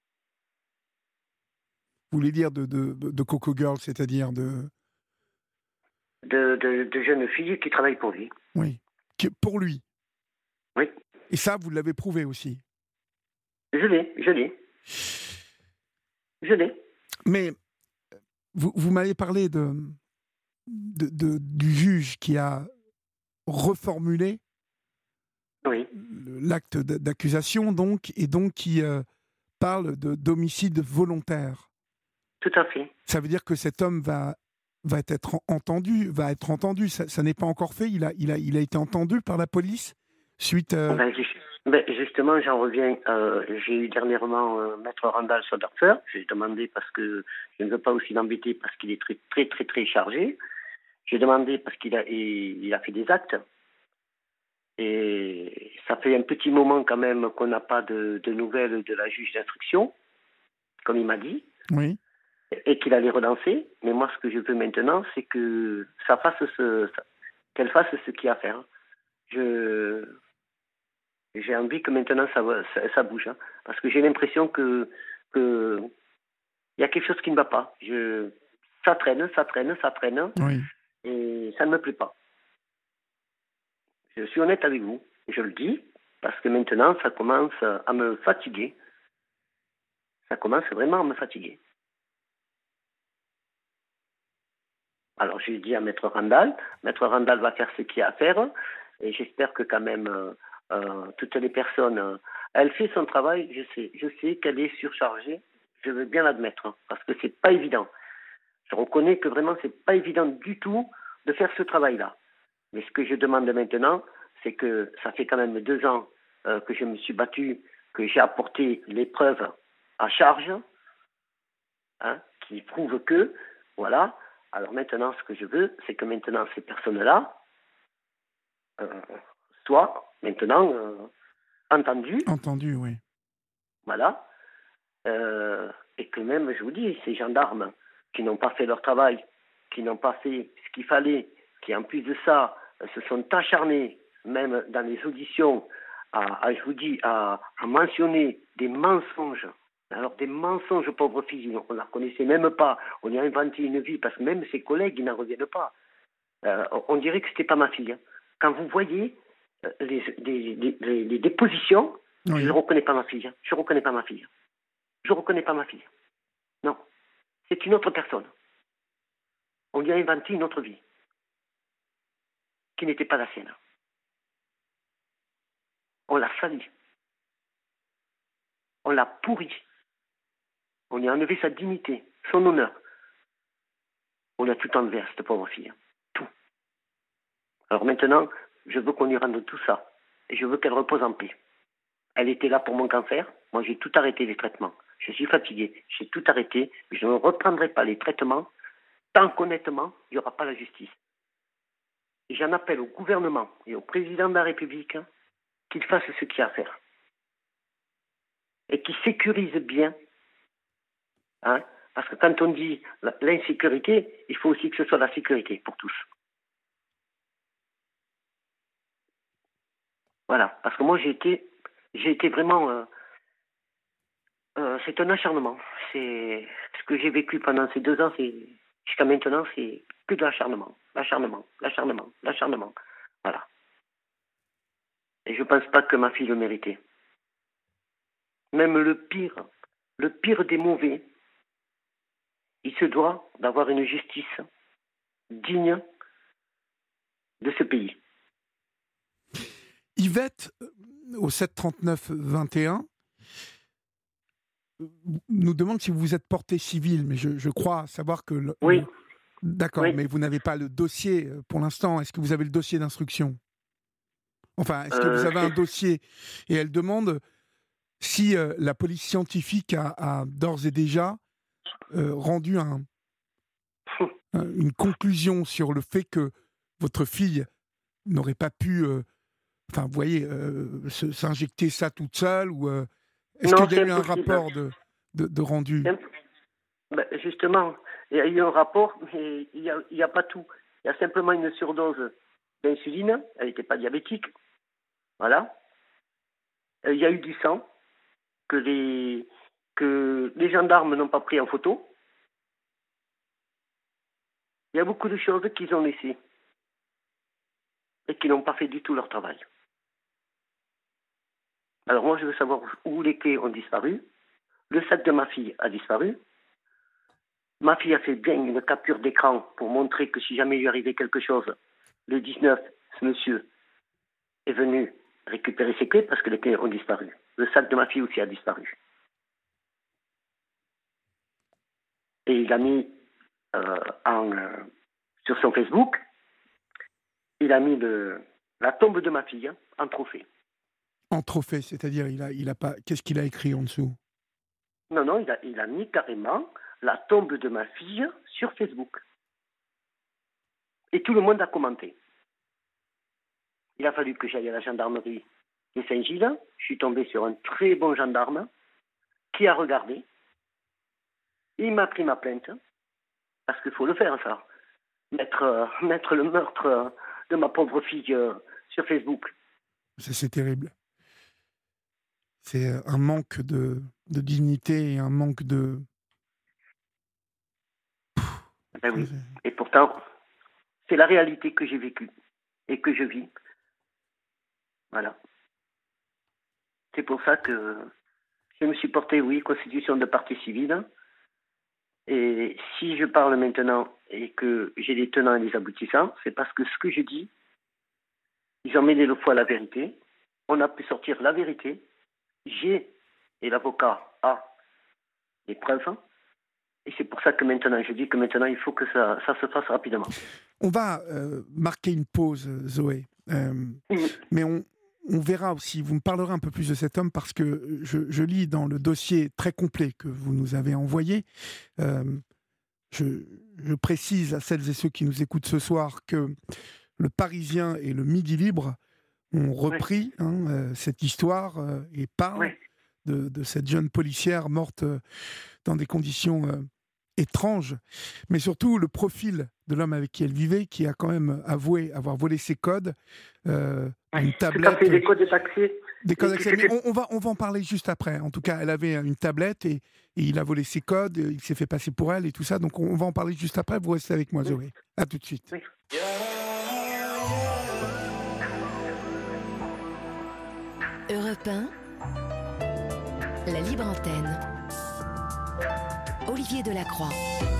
Speaker 1: Vous voulez dire de, de, de Coco Girl, c'est-à-dire de...
Speaker 2: De, de... de jeunes filles qui travaillent pour lui.
Speaker 1: Oui. Pour lui?
Speaker 2: Oui.
Speaker 1: Et ça, vous l'avez prouvé aussi?
Speaker 2: Je l'ai, je l'ai. Je l'ai.
Speaker 1: Mais vous, vous m'avez parlé de, de, de, du juge qui a reformulé
Speaker 2: oui.
Speaker 1: l'acte d'accusation, donc, et donc qui euh, parle de, d'homicide volontaire.
Speaker 2: Tout à fait.
Speaker 1: Ça veut dire que cet homme va, va être entendu, va être entendu. Ça, ça n'est pas encore fait. Il a, il, a, il a été entendu par la police suite... Euh...
Speaker 2: Ben, ben, justement, j'en reviens. Euh, j'ai eu dernièrement euh, Maître Randall Soderfer. J'ai demandé parce que je ne veux pas aussi l'embêter parce qu'il est très, très, très, très chargé. J'ai demandé parce qu'il a, il, il a fait des actes. Et ça fait un petit moment quand même qu'on n'a pas de, de nouvelles de la juge d'instruction, comme il m'a dit.
Speaker 1: Oui.
Speaker 2: Et qu'il allait relancer. Mais moi, ce que je veux maintenant, c'est que ça fasse ce, ça, qu'elle fasse ce qu'il y a à faire. Je... J'ai envie que maintenant ça, ça, ça bouge, hein, parce que j'ai l'impression que que il y a quelque chose qui ne va pas. Je, ça traîne, ça traîne, ça traîne,
Speaker 1: oui.
Speaker 2: Et ça ne me plaît pas. Je suis honnête avec vous, je le dis, parce que maintenant ça commence à me fatiguer. Ça commence vraiment à me fatiguer. Alors j'ai dit à Maître Randall, Maître Randall va faire ce qu'il y a à faire, et j'espère que quand même euh, euh, toutes les personnes, euh, elle fait son travail, je sais, je sais qu'elle est surchargée, je veux bien l'admettre, hein, parce que c'est pas évident. Je reconnais que vraiment c'est pas évident du tout de faire ce travail-là. Mais ce que je demande maintenant, c'est que ça fait quand même deux ans euh, que je me suis battu, que j'ai apporté les preuves à charge, hein, qui prouvent que, voilà. Alors maintenant, ce que je veux, c'est que maintenant ces personnes-là euh, soient maintenant euh, entendues.
Speaker 1: Entendues, oui.
Speaker 2: Voilà. Euh, et que même, je vous dis, ces gendarmes qui n'ont pas fait leur travail, qui n'ont pas fait ce qu'il fallait, qui en plus de ça se sont acharnés, même dans les auditions, à, à je vous dis, à, à mentionner des mensonges. Alors des mensonges, pauvre fille, on ne la connaissait même pas. On y a inventé une vie parce que même ses collègues, ils n'en reviennent pas. Euh, on dirait que c'était pas ma fille. Quand vous voyez les, les, les, les, les dépositions, oui. Je ne reconnais pas ma fille. Je ne reconnais pas ma fille. Je ne reconnais pas ma fille. Non. C'est une autre personne. On lui a inventé une autre vie qui n'était pas la sienne. On l'a salie. On l'a pourrie. On lui a enlevé sa dignité, son honneur. On lui a tout enlevé à cette pauvre fille. Tout. Alors maintenant, je veux qu'on lui rende tout ça. Et je veux qu'elle repose en paix. Elle était là pour mon cancer. Moi, j'ai tout arrêté les traitements. Je suis fatigué. J'ai tout arrêté. Je ne reprendrai pas les traitements tant qu'honnêtement, il n'y aura pas la justice. Et j'en appelle au gouvernement et au président de la République hein, qu'il fasse ce qu'il y a à faire. Et qu'il sécurise bien. Hein, parce que quand on dit l'insécurité, il faut aussi que ce soit la sécurité pour tous. Voilà. Parce que moi, j'ai été, j'ai été vraiment... Euh, euh, c'est un acharnement. C'est ce que j'ai vécu pendant ces deux ans, c'est... Jusqu'à maintenant, c'est que de l'acharnement, l'acharnement, l'acharnement, l'acharnement. Voilà. Et je ne pense pas que ma fille le méritait. Même le pire, le pire des mauvais, il se doit d'avoir une justice digne de ce pays.
Speaker 1: Yvette, au sept trente-neuf vingt et un, nous demande si vous vous êtes porté civil, mais je, je crois savoir que... Le,
Speaker 2: oui.
Speaker 1: Le, d'accord, oui. Mais vous n'avez pas le dossier pour l'instant. Est-ce que vous avez le dossier d'instruction ? Enfin, est-ce que euh, vous avez un dossier ? Et elle demande si euh, la police scientifique a, a d'ores et déjà euh, rendu un, un, une conclusion sur le fait que votre fille n'aurait pas pu, euh, enfin, vous voyez, euh, se, s'injecter ça toute seule ou... Euh, Est-ce qu'il y a eu un rapport de, de, de rendu ?
Speaker 2: Ben justement, il y a eu un rapport, mais il n'y a, il y a pas tout. Il y a simplement une surdose d'insuline, elle n'était pas diabétique. Voilà. Il y a eu du sang que les, que les gendarmes n'ont pas pris en photo. Il y a beaucoup de choses qu'ils ont laissées et qui n'ont pas fait du tout leur travail. Alors moi, je veux savoir où les clés ont disparu. Le sac de ma fille a disparu. Ma fille a fait bien une capture d'écran pour montrer que si jamais il lui arrivait quelque chose, le dix-neuf, ce monsieur est venu récupérer ses clés parce que les clés ont disparu. Le sac de ma fille aussi a disparu. Et il a mis euh, en, euh, sur son Facebook, il a mis le, la tombe de ma fille hein, en trophée.
Speaker 1: En trophée, c'est-à-dire, il a, il a pas. Qu'est-ce qu'il a écrit en dessous ?
Speaker 2: Non, non, il a, il a mis carrément la tombe de ma fille sur Facebook. Et tout le monde a commenté. Il a fallu que j'aille à la gendarmerie de Saint-Gilles. Je suis tombé sur un très bon gendarme qui a regardé. Il m'a pris ma plainte. Parce qu'il faut le faire, ça. Mettre, euh, mettre le meurtre de ma pauvre fille euh, sur Facebook.
Speaker 1: Ça, c'est terrible. C'est un manque de, de dignité et un manque de...
Speaker 2: Ben oui. Et pourtant, c'est la réalité que j'ai vécue et que je vis. Voilà. C'est pour ça que je me suis porté, oui, constitution de partie civile. Et si je parle maintenant et que j'ai des tenants et des aboutissants, c'est parce que ce que je dis, ils ont mêlé le faux à la vérité. On a pu sortir la vérité. J'ai, et l'avocat a, des preuves. Et c'est pour ça que maintenant, je dis que maintenant, il faut que ça, ça se fasse rapidement.
Speaker 1: On va euh, marquer une pause, Zoé. Euh, mmh. Mais on, on verra aussi, vous me parlerez un peu plus de cet homme parce que je, je lis dans le dossier très complet que vous nous avez envoyé. Euh, je, je précise à celles et ceux qui nous écoutent ce soir que le Parisien et le Midi Libre ont repris oui. hein, euh, cette histoire euh, et parlent oui. de, de cette jeune policière morte euh, dans des conditions euh, étranges, mais surtout le profil de l'homme avec qui elle vivait, qui a quand même avoué avoir volé ses codes, euh, oui. une tablette...
Speaker 2: Fait des codes d'accès.
Speaker 1: Des codes d'accès, mais on, on, va, on va en parler juste après. En tout cas, elle avait une tablette et, et il a volé ses codes, il s'est fait passer pour elle et tout ça, donc on, on va en parler juste après. Vous restez avec moi, Zoé. À tout de suite. Oui.
Speaker 3: Europe un, la libre antenne. Olivier Delacroix.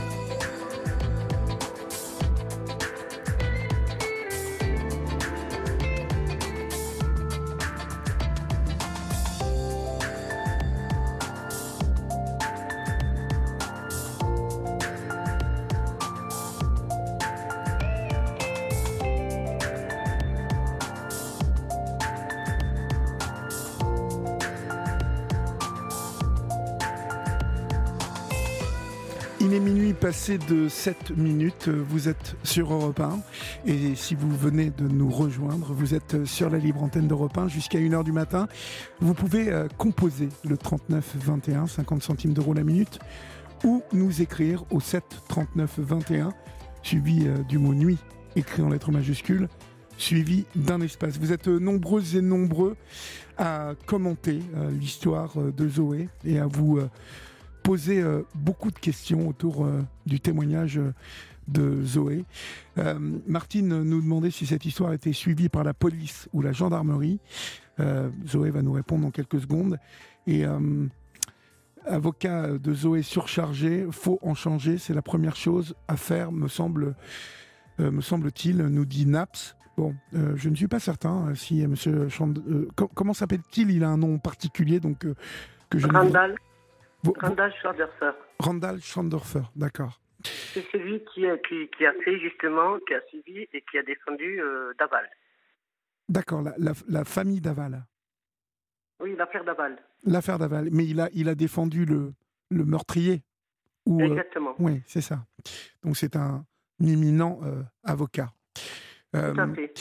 Speaker 1: Il est minuit passé de sept minutes, vous êtes sur Europe un et si vous venez de nous rejoindre, vous êtes sur la libre antenne d'Europe un jusqu'à une heure du matin. Vous pouvez euh, composer le trente-neuf vingt et un, cinquante centimes d'euros la minute ou nous écrire au sept trente-neuf vingt et un, suivi euh, du mot nuit, écrit en lettres majuscules, suivi d'un espace. Vous êtes nombreuses et nombreux à commenter euh, l'histoire euh, de Zoé et à vous... Euh, poser euh, beaucoup de questions autour euh, du témoignage euh, de Zoé. Euh, Martine nous demandait si cette histoire était suivie par la police ou la gendarmerie. Euh, Zoé va nous répondre dans quelques secondes. Et euh, avocat de Zoé surchargé, faut en changer, c'est la première chose à faire, me semble, euh, me semble-t-il, nous dit Naps. Bon, euh, je ne suis pas certain si euh, Monsieur Chand... euh, com- comment s'appelle-t-il? Il a un nom particulier, donc euh, que je.
Speaker 2: Randall.
Speaker 1: Vous,
Speaker 2: Randall Schandorfer.
Speaker 1: Randall Schandorfer, d'accord.
Speaker 2: C'est celui qui, qui, qui a fait justement, qui a suivi et qui a défendu euh, Daval.
Speaker 1: D'accord, la, la, la famille Daval.
Speaker 2: Oui, l'affaire Daval.
Speaker 1: L'affaire Daval, mais il a, il a défendu le, le meurtrier. Ou,
Speaker 2: Exactement.
Speaker 1: Euh, oui, c'est ça. Donc c'est un éminent euh, avocat. Euh,
Speaker 2: Tout à fait.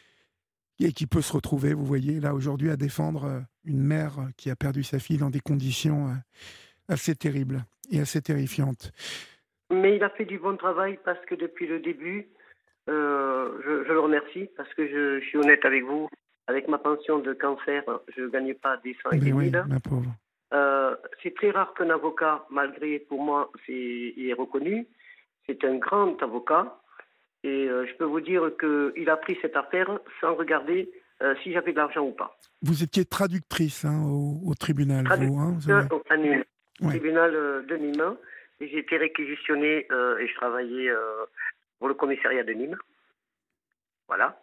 Speaker 1: Et qui peut se retrouver, vous voyez, là aujourd'hui à défendre euh, une mère qui a perdu sa fille dans des conditions... Euh, assez terrible et assez terrifiante.
Speaker 2: Mais il a fait du bon travail parce que depuis le début, euh, je, je le remercie parce que je, je suis honnête avec vous. Avec ma pension de cancer, je ne gagne pas des cent et des
Speaker 1: oui,
Speaker 2: mille.
Speaker 1: ma pauvre.
Speaker 2: Euh, c'est très rare qu'un avocat, malgré pour moi, c'est, il est reconnu. C'est un grand avocat. Et euh, je peux vous dire qu'il a pris cette affaire sans regarder euh, si j'avais de l'argent ou pas.
Speaker 1: Vous étiez traductrice hein, au, au tribunal, vous, hein, vous
Speaker 2: avez... à Nîmes.
Speaker 1: Ouais.
Speaker 2: Tribunal euh, de Nîmes. Et j'ai été réquisitionnée euh, et je travaillais euh, pour le commissariat de Nîmes. Voilà.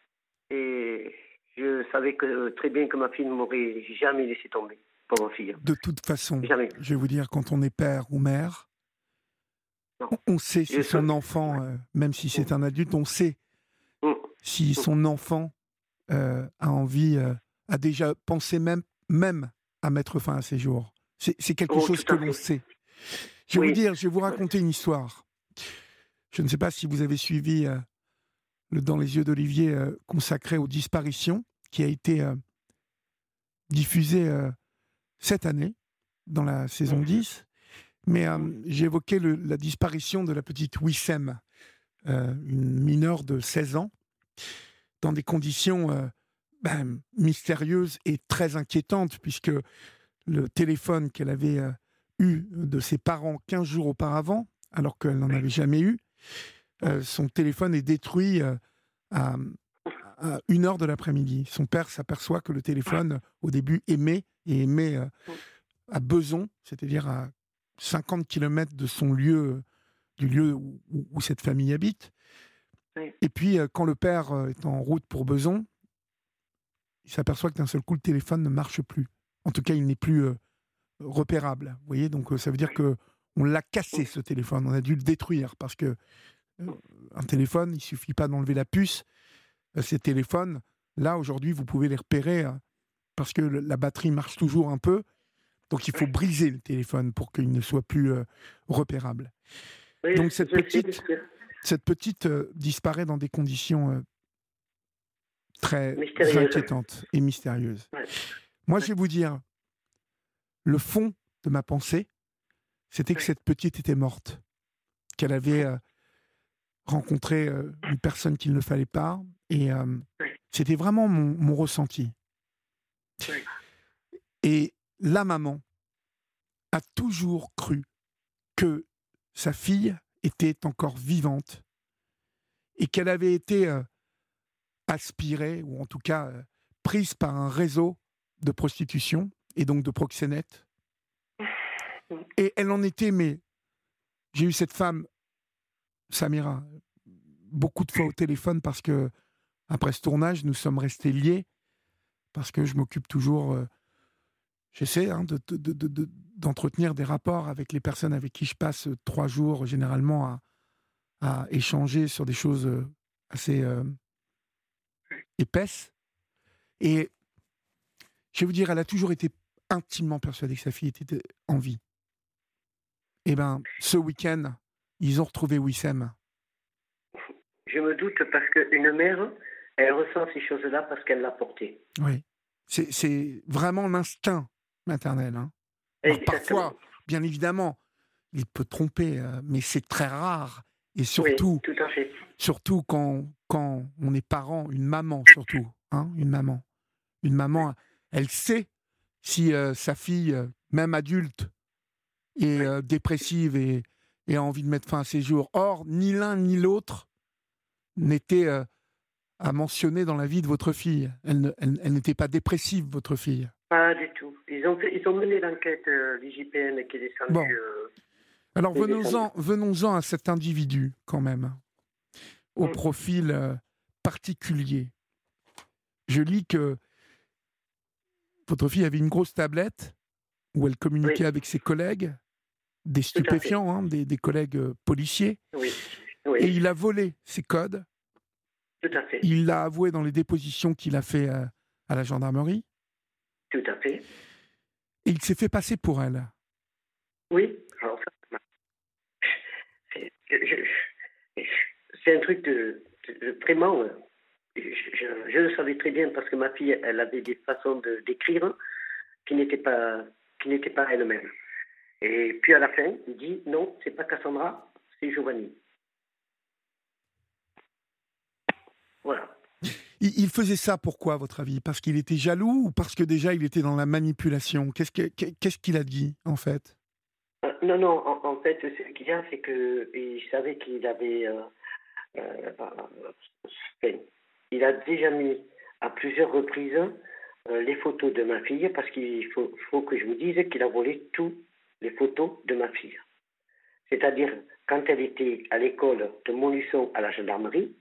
Speaker 2: Et je savais que, très bien que ma fille ne m'aurait jamais laissé tomber, pour ma fille.
Speaker 1: De toute façon,
Speaker 2: jamais.
Speaker 1: Je vais vous dire, quand on est père ou mère, non. on sait si je son sais. enfant, euh, même si c'est mmh. un adulte, on sait mmh. si son enfant euh, a envie, euh, a déjà pensé même, même à mettre fin à ses jours. C'est, c'est quelque oh, chose que l'on sait. Je vais oui. vous dire, je vais vous raconter une histoire. Je ne sais pas si vous avez suivi euh, le Dans les yeux d'Olivier euh, consacré aux disparitions, qui a été euh, diffusé euh, cette année, dans la saison mmh. dix. Mais euh, j'ai évoqué le, la disparition de la petite Wissem, euh, une mineure de seize ans, dans des conditions euh, ben, mystérieuses et très inquiétantes, puisque le téléphone qu'elle avait euh, eu de ses parents quinze jours auparavant, alors qu'elle n'en avait jamais eu, euh, son téléphone est détruit euh, à, à une heure de l'après-midi. Son père s'aperçoit que le téléphone, au début, émet, et émet euh, à Beson, c'est-à-dire à cinquante kilomètres de son lieu, du lieu où, où cette famille habite. Et puis, euh, quand le père euh, est en route pour Beson, il s'aperçoit que d'un seul coup, le téléphone ne marche plus. En tout cas, il n'est plus euh, repérable. Vous voyez, donc euh, ça veut dire que on l'a cassé, ce téléphone. On a dû le détruire parce que euh, un téléphone, il suffit pas d'enlever la puce. Euh, ces téléphones, là aujourd'hui, vous pouvez les repérer euh, parce que le, la batterie marche toujours un peu. Donc il faut briser le téléphone pour qu'il ne soit plus euh, repérable. Oui, donc cette petite, cette petite euh, disparaît dans des conditions euh, très inquiétantes et mystérieuses. Ouais. Moi, je vais vous dire, le fond de ma pensée, c'était que cette petite était morte, qu'elle avait euh, rencontré euh, une personne qu'il ne fallait pas, et euh, c'était vraiment mon, mon ressenti. Et la maman a toujours cru que sa fille était encore vivante et qu'elle avait été euh, aspirée, ou en tout cas euh, prise par un réseau de prostitution et donc de proxénète. Et elle en était, mais j'ai eu cette femme, Samira, beaucoup de fois au téléphone parce que après ce tournage, nous sommes restés liés parce que je m'occupe toujours, euh, j'essaie hein, de, de, de, de, d'entretenir des rapports avec les personnes avec qui je passe trois jours généralement à, à échanger sur des choses assez euh, épaisses. Et je vais vous dire, elle a toujours été intimement persuadée que sa fille était en vie. Eh bien, ce week-end, ils ont retrouvé Wissem.
Speaker 2: Je me doute parce qu'une mère, elle ressent ces choses-là parce qu'elle l'a porté.
Speaker 1: Oui, c'est, c'est vraiment l'instinct maternel. Hein. Alors, parfois, bien évidemment, il peut tromper, euh, mais c'est très rare. Et surtout,
Speaker 2: oui, tout à fait.
Speaker 1: surtout quand, quand on est parent, une maman surtout, hein, une maman. Une maman, elle sait si euh, sa fille, euh, même adulte, est euh, dépressive et, et a envie de mettre fin à ses jours. Or, ni l'un ni l'autre n'était euh, à mentionner dans la vie de votre fille. Elle, ne, elle, elle n'était pas dépressive, votre fille.
Speaker 2: Pas du tout. Ils ont, fait, ils ont mené l'enquête, euh, l'I J P N qui est descendu.
Speaker 1: Bon.
Speaker 2: Euh,
Speaker 1: Alors, venons-en, venons-en à cet individu, quand même, au mmh. profil euh, particulier. Je lis que votre fille avait une grosse tablette où elle communiquait oui. avec ses collègues, des stupéfiants, hein, des, des collègues euh, policiers.
Speaker 2: Oui. Oui.
Speaker 1: Et il a volé ses codes.
Speaker 2: Tout à fait.
Speaker 1: Il l'a avoué dans les dépositions qu'il a fait euh, à la gendarmerie.
Speaker 2: Tout à fait.
Speaker 1: Et il s'est fait passer pour elle.
Speaker 2: Oui. Alors ça, c'est, je, c'est un truc de, de vraiment. Je, je, je le savais très bien parce que ma fille, elle avait des façons de, d'écrire qui n'étaient pas, qui n'étaient pas elle-même. Et puis à la fin, il dit non, c'est pas Cassandra, c'est Giovanni. Voilà.
Speaker 1: Il, il faisait ça pourquoi, à votre avis? Parce qu'il était jaloux ou parce que déjà il était dans la manipulation? Qu'est-ce, que, qu'est-ce qu'il a dit en fait?
Speaker 2: euh, Non, non, en, en fait, ce qu'il y a, c'est qu'il savait qu'il avait. Euh, euh, euh, il a déjà mis à plusieurs reprises euh, les photos de ma fille parce qu'il faut, faut que je vous dise qu'il a volé toutes les photos de ma fille. C'est-à-dire, quand elle était à l'école de Montluçon à la gendarmerie,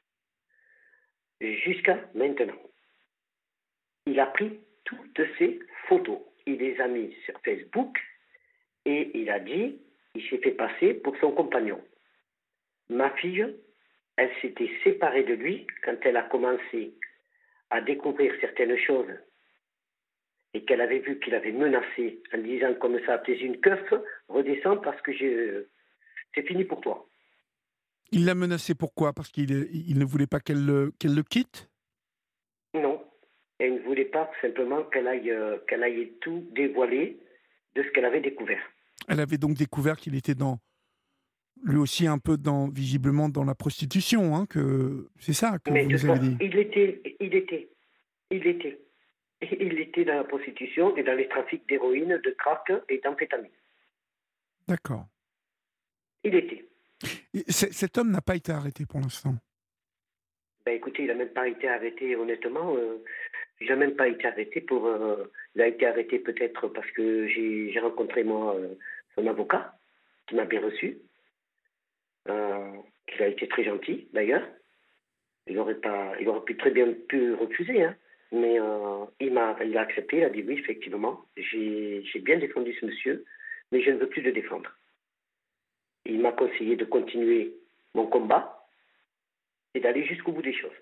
Speaker 2: jusqu'à maintenant. Il a pris toutes ces photos. Il les a mis sur Facebook et il a dit, il s'est fait passer pour son compagnon. Ma fille, elle s'était séparée de lui quand elle a commencé à découvrir certaines choses et qu'elle avait vu qu'il avait menacé en disant comme ça, t'es une keuf, redescends parce que je... c'est fini pour toi.
Speaker 1: Il l'a menacé pourquoi? Parce qu'il il ne voulait pas qu'elle le, qu'elle le quitte?
Speaker 2: Non. Elle ne voulait pas simplement qu'elle aille, euh, qu'elle aille tout dévoiler de ce qu'elle avait découvert.
Speaker 1: Elle avait donc découvert qu'il était dans, lui aussi un peu dans, visiblement dans la prostitution, hein, que c'est ça que
Speaker 2: Mais
Speaker 1: vous nous avez dit.
Speaker 2: Il était, il était, il était, il était dans la prostitution et dans les trafics d'héroïne, de crack et d'amphétamine.
Speaker 1: D'accord.
Speaker 2: Il était.
Speaker 1: Et cet homme n'a pas été arrêté pour l'instant.
Speaker 2: Ben écoutez, il n'a même pas été arrêté, honnêtement. Euh, il n'a même pas été arrêté pour. Euh, il a été arrêté peut-être parce que j'ai, j'ai rencontré moi euh, son avocat qui m'a bien reçu. Euh, qui a été très gentil d'ailleurs. Il aurait pas, il aurait pu très bien pu refuser, hein. Mais euh, il m'a, il a accepté. Il a dit oui, effectivement, j'ai, j'ai bien défendu ce monsieur, mais je ne veux plus le défendre. Il m'a conseillé de continuer mon combat et d'aller jusqu'au bout des choses.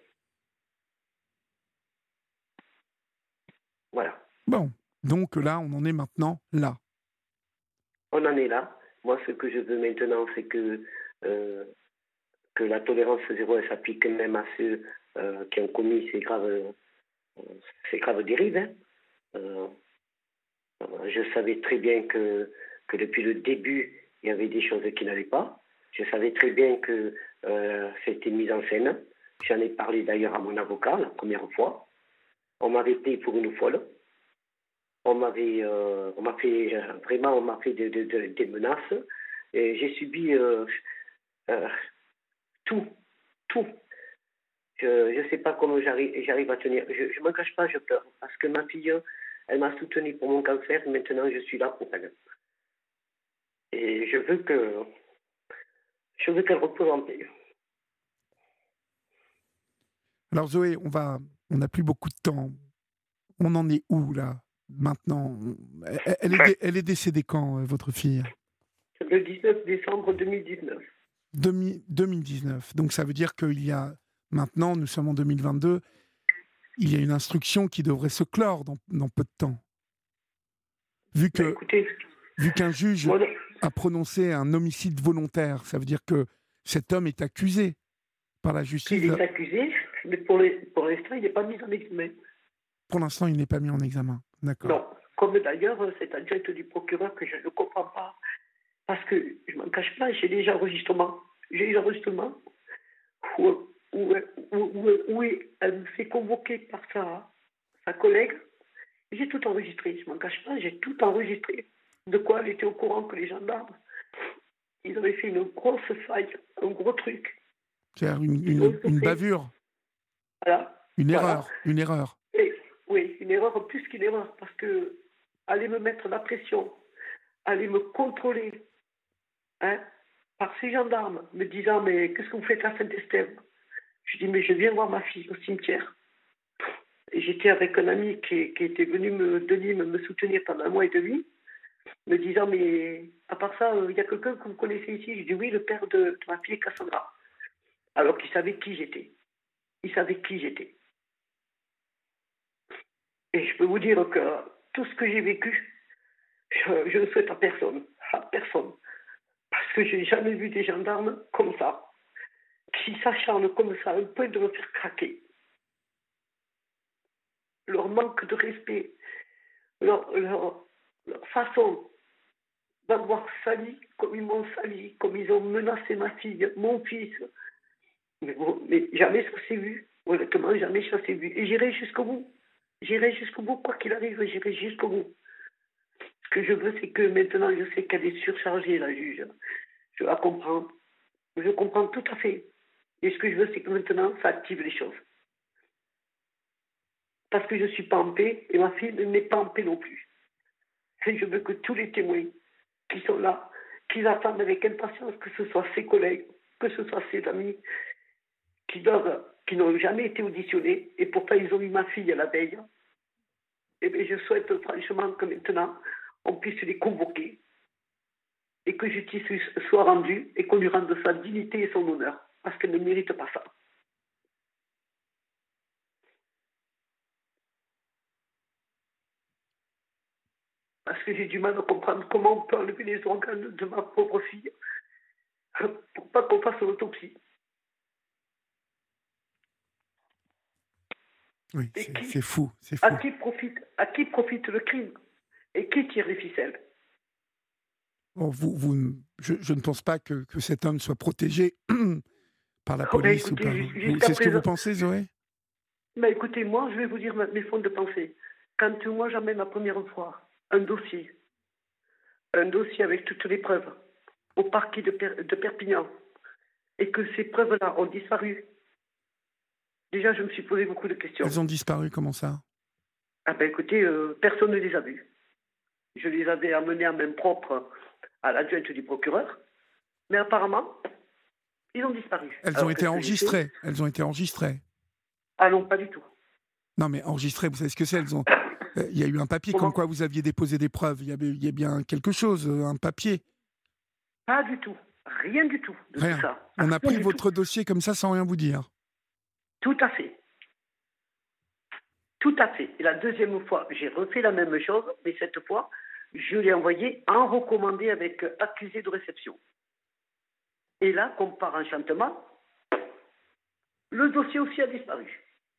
Speaker 2: Voilà.
Speaker 1: Bon, donc là, on en est maintenant là.
Speaker 2: On en est là. Moi, ce que je veux maintenant, c'est que, euh, que la tolérance zéro elle s'applique même à ceux euh, qui ont commis ces graves, euh, ces graves dérives. Hein. Euh, je savais très bien que, que depuis le début, il y avait des choses qui n'allaient pas. Je savais très bien que euh, c'était mis en scène. J'en ai parlé d'ailleurs à mon avocat la première fois. On m'avait pris pour une folle. On m'avait, euh, on m'a fait vraiment, on m'a fait de, de, de, des menaces. Et j'ai subi euh, euh, tout, tout. Je ne sais pas comment j'arrive, j'arrive à tenir. Je ne me cache pas, je pleure parce que ma fille, Elle m'a soutenu pour mon cancer et maintenant je suis là pour elle. Et je veux que je veux qu'elle repose en paix.
Speaker 1: Alors Zoé, on va, on n'a plus beaucoup de temps. On en est où là maintenant? elle, elle, est, elle est décédée quand, votre fille?
Speaker 2: Le dix-neuf décembre deux mille dix-neuf.
Speaker 1: deux mille dix-neuf. Donc ça veut dire qu'il y a maintenant, nous sommes en deux mille vingt-deux, il y a une instruction qui devrait se clore dans, dans peu de temps. Vu que,
Speaker 2: écoutez,
Speaker 1: vu qu'un juge
Speaker 2: moi,
Speaker 1: a prononcé un homicide volontaire, ça veut dire que cet homme est accusé par la justice.
Speaker 2: Il est accusé, mais pour, les, pour l'instant, il n'est pas mis en examen.
Speaker 1: Pour l'instant, il n'est pas mis en examen. D'accord.
Speaker 2: Non, comme d'ailleurs cette adjointe du procureur que je ne comprends pas. Parce que je ne m'en cache pas, j'ai déjà enregistrement. J'ai eu l'enregistrement où, où, où, où, où elle me fait convoquer par sa, sa collègue. J'ai tout enregistré, je ne m'en cache pas, j'ai tout enregistré. De quoi elle était au courant que les gendarmes, ils avaient fait une grosse faille, un gros truc.
Speaker 1: C'est-à-dire une, une, une bavure.
Speaker 2: Voilà.
Speaker 1: Une
Speaker 2: voilà.
Speaker 1: erreur. Une erreur.
Speaker 2: Et, oui, une erreur plus qu'une erreur, parce que aller me mettre la pression, aller me contrôler, hein, par ces gendarmes, me disant « Mais qu'est-ce que vous faites à Saint-Estève ?» Je dis « Mais je viens voir ma fille au cimetière. » Et j'étais avec un ami qui, qui était venu me, de Nîmes me soutenir pendant un mois et demi, me disant « Mais à part ça, il euh, y a quelqu'un que vous connaissez ici ?» Je dis « Oui, le père de, de ma fille Cassandra. » Alors qu'il savait qui j'étais. Il savait qui j'étais. Et je peux vous dire que tout ce que j'ai vécu, je, je ne souhaite à personne. À personne. Parce que je n'ai jamais vu des gendarmes comme ça, qui s'acharnent comme ça, à un point de me faire craquer. Leur manque de respect, leur, leur, leur façon d'avoir sali, comme ils m'ont sali, comme ils ont menacé ma fille, mon fils. Mais, bon, mais jamais ça s'est vu. Honnêtement, jamais ça s'est vu. Et j'irai jusqu'au bout. J'irai jusqu'au bout, quoi qu'il arrive, j'irai jusqu'au bout. Ce que je veux, c'est que maintenant, je sais qu'elle est surchargée, la juge. Je la comprends. Je comprends tout à fait. Et ce que je veux, c'est que maintenant, ça active les choses. Parce que je ne suis pas en paix, et ma fille n'est pas en paix non plus. Et je veux que tous les témoins qui sont là, qu'ils attendent avec impatience que ce soit ses collègues, que ce soit ses amis, qui doivent, qui n'ont jamais été auditionnés, et pourtant ils ont eu ma fille à la veille. Et bien je souhaite franchement que maintenant, on puisse les convoquer, et que justice soit rendue, et qu'on lui rende sa dignité et son honneur, parce qu'elle ne mérite pas ça. Parce que j'ai du mal à comprendre comment on peut enlever les organes de ma pauvre fille pour pas qu'on fasse l'autopsie.
Speaker 1: Oui, c'est, qui, c'est fou, c'est fou.
Speaker 2: À qui profite, à qui profite le crime? Et qui tire les ficelles?
Speaker 1: Bon, vous, vous, je, je ne pense pas que, que cet homme soit protégé par la
Speaker 2: oh,
Speaker 1: police
Speaker 2: écoutez,
Speaker 1: ou par...
Speaker 2: Vous,
Speaker 1: c'est ce
Speaker 2: présent...
Speaker 1: que vous pensez, Zoé?
Speaker 2: bah, Écoutez, moi, je vais vous dire mes fonds de pensée. Quand moi, j'amène la première fois un dossier, un dossier avec toutes les preuves, au parquet de, per- de Perpignan, et que ces preuves-là ont disparu, déjà, je me suis posé beaucoup de questions.
Speaker 1: Elles ont disparu, comment ça?
Speaker 2: Ah ben écoutez, euh, personne ne les a vues. Je les avais amenées à main propre à l'adjointe du procureur, mais apparemment, ils ont disparu.
Speaker 1: Elles
Speaker 2: Alors,
Speaker 1: ont été enregistrées. Elles ont été enregistrées.
Speaker 2: Ah non, pas du tout.
Speaker 1: Non, mais enregistrées, vous savez ce que c'est? Elles ont... Il y a eu un papier
Speaker 2: Comment?
Speaker 1: comme quoi vous aviez déposé des preuves. Il y, avait, il y a bien quelque chose, un papier.
Speaker 2: Pas du tout. Rien du tout de
Speaker 1: rien.
Speaker 2: tout ça.
Speaker 1: On a
Speaker 2: Rien
Speaker 1: pris votre
Speaker 2: tout.
Speaker 1: dossier comme ça sans rien vous dire.
Speaker 2: Tout à fait. Tout à fait. Et la deuxième fois, j'ai refait la même chose, mais cette fois, je l'ai envoyé en recommandé avec accusé de réception. Et là, comme par enchantement, le dossier aussi a disparu.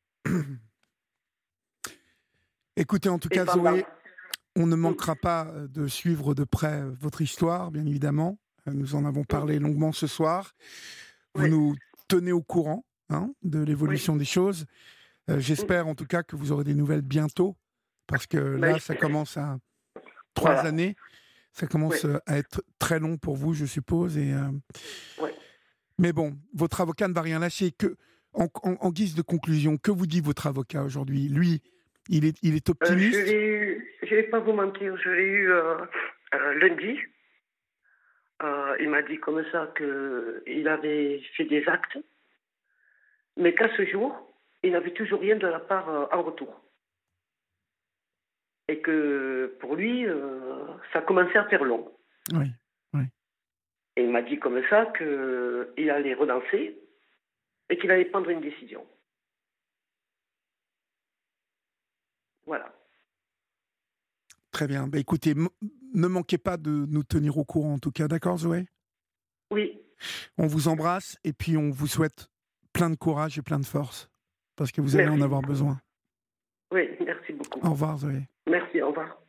Speaker 1: Écoutez, en tout cas, Zoé, on ne manquera pas de suivre de près votre histoire, bien évidemment. Nous en avons parlé longuement ce soir. Vous oui. nous tenez au courant hein, de l'évolution oui. des choses. Euh, j'espère en tout cas que vous aurez des nouvelles bientôt, parce que là, oui. ça commence à trois voilà. années. Ça commence oui. à être très long pour vous, je suppose. Et, euh...
Speaker 2: oui.
Speaker 1: Mais bon, votre avocat ne va rien lâcher. Que, en, en, en guise de conclusion, que vous dit votre avocat aujourd'hui? Lui, Il est, il est optimiste
Speaker 2: euh, Je l'ai eu, je vais pas vous mentir, je l'ai eu euh, euh, lundi. Euh, il m'a dit comme ça qu'il avait fait des actes, mais qu'à ce jour, il n'avait toujours rien de la part euh, en retour. Et que pour lui, euh, ça commençait à faire long.
Speaker 1: Oui, oui.
Speaker 2: Et il m'a dit comme ça qu'il allait relancer et qu'il allait prendre une décision. Voilà.
Speaker 1: Très bien. Bah, écoutez, m- ne manquez pas de nous tenir au courant, en tout cas. D'accord, Zoé ?
Speaker 2: Oui.
Speaker 1: On vous embrasse et puis on vous souhaite plein de courage et plein de force, parce que vous allez
Speaker 2: Merci
Speaker 1: en avoir
Speaker 2: beaucoup.
Speaker 1: besoin.
Speaker 2: Oui, merci beaucoup.
Speaker 1: Au revoir, Zoé.
Speaker 2: Merci, au revoir.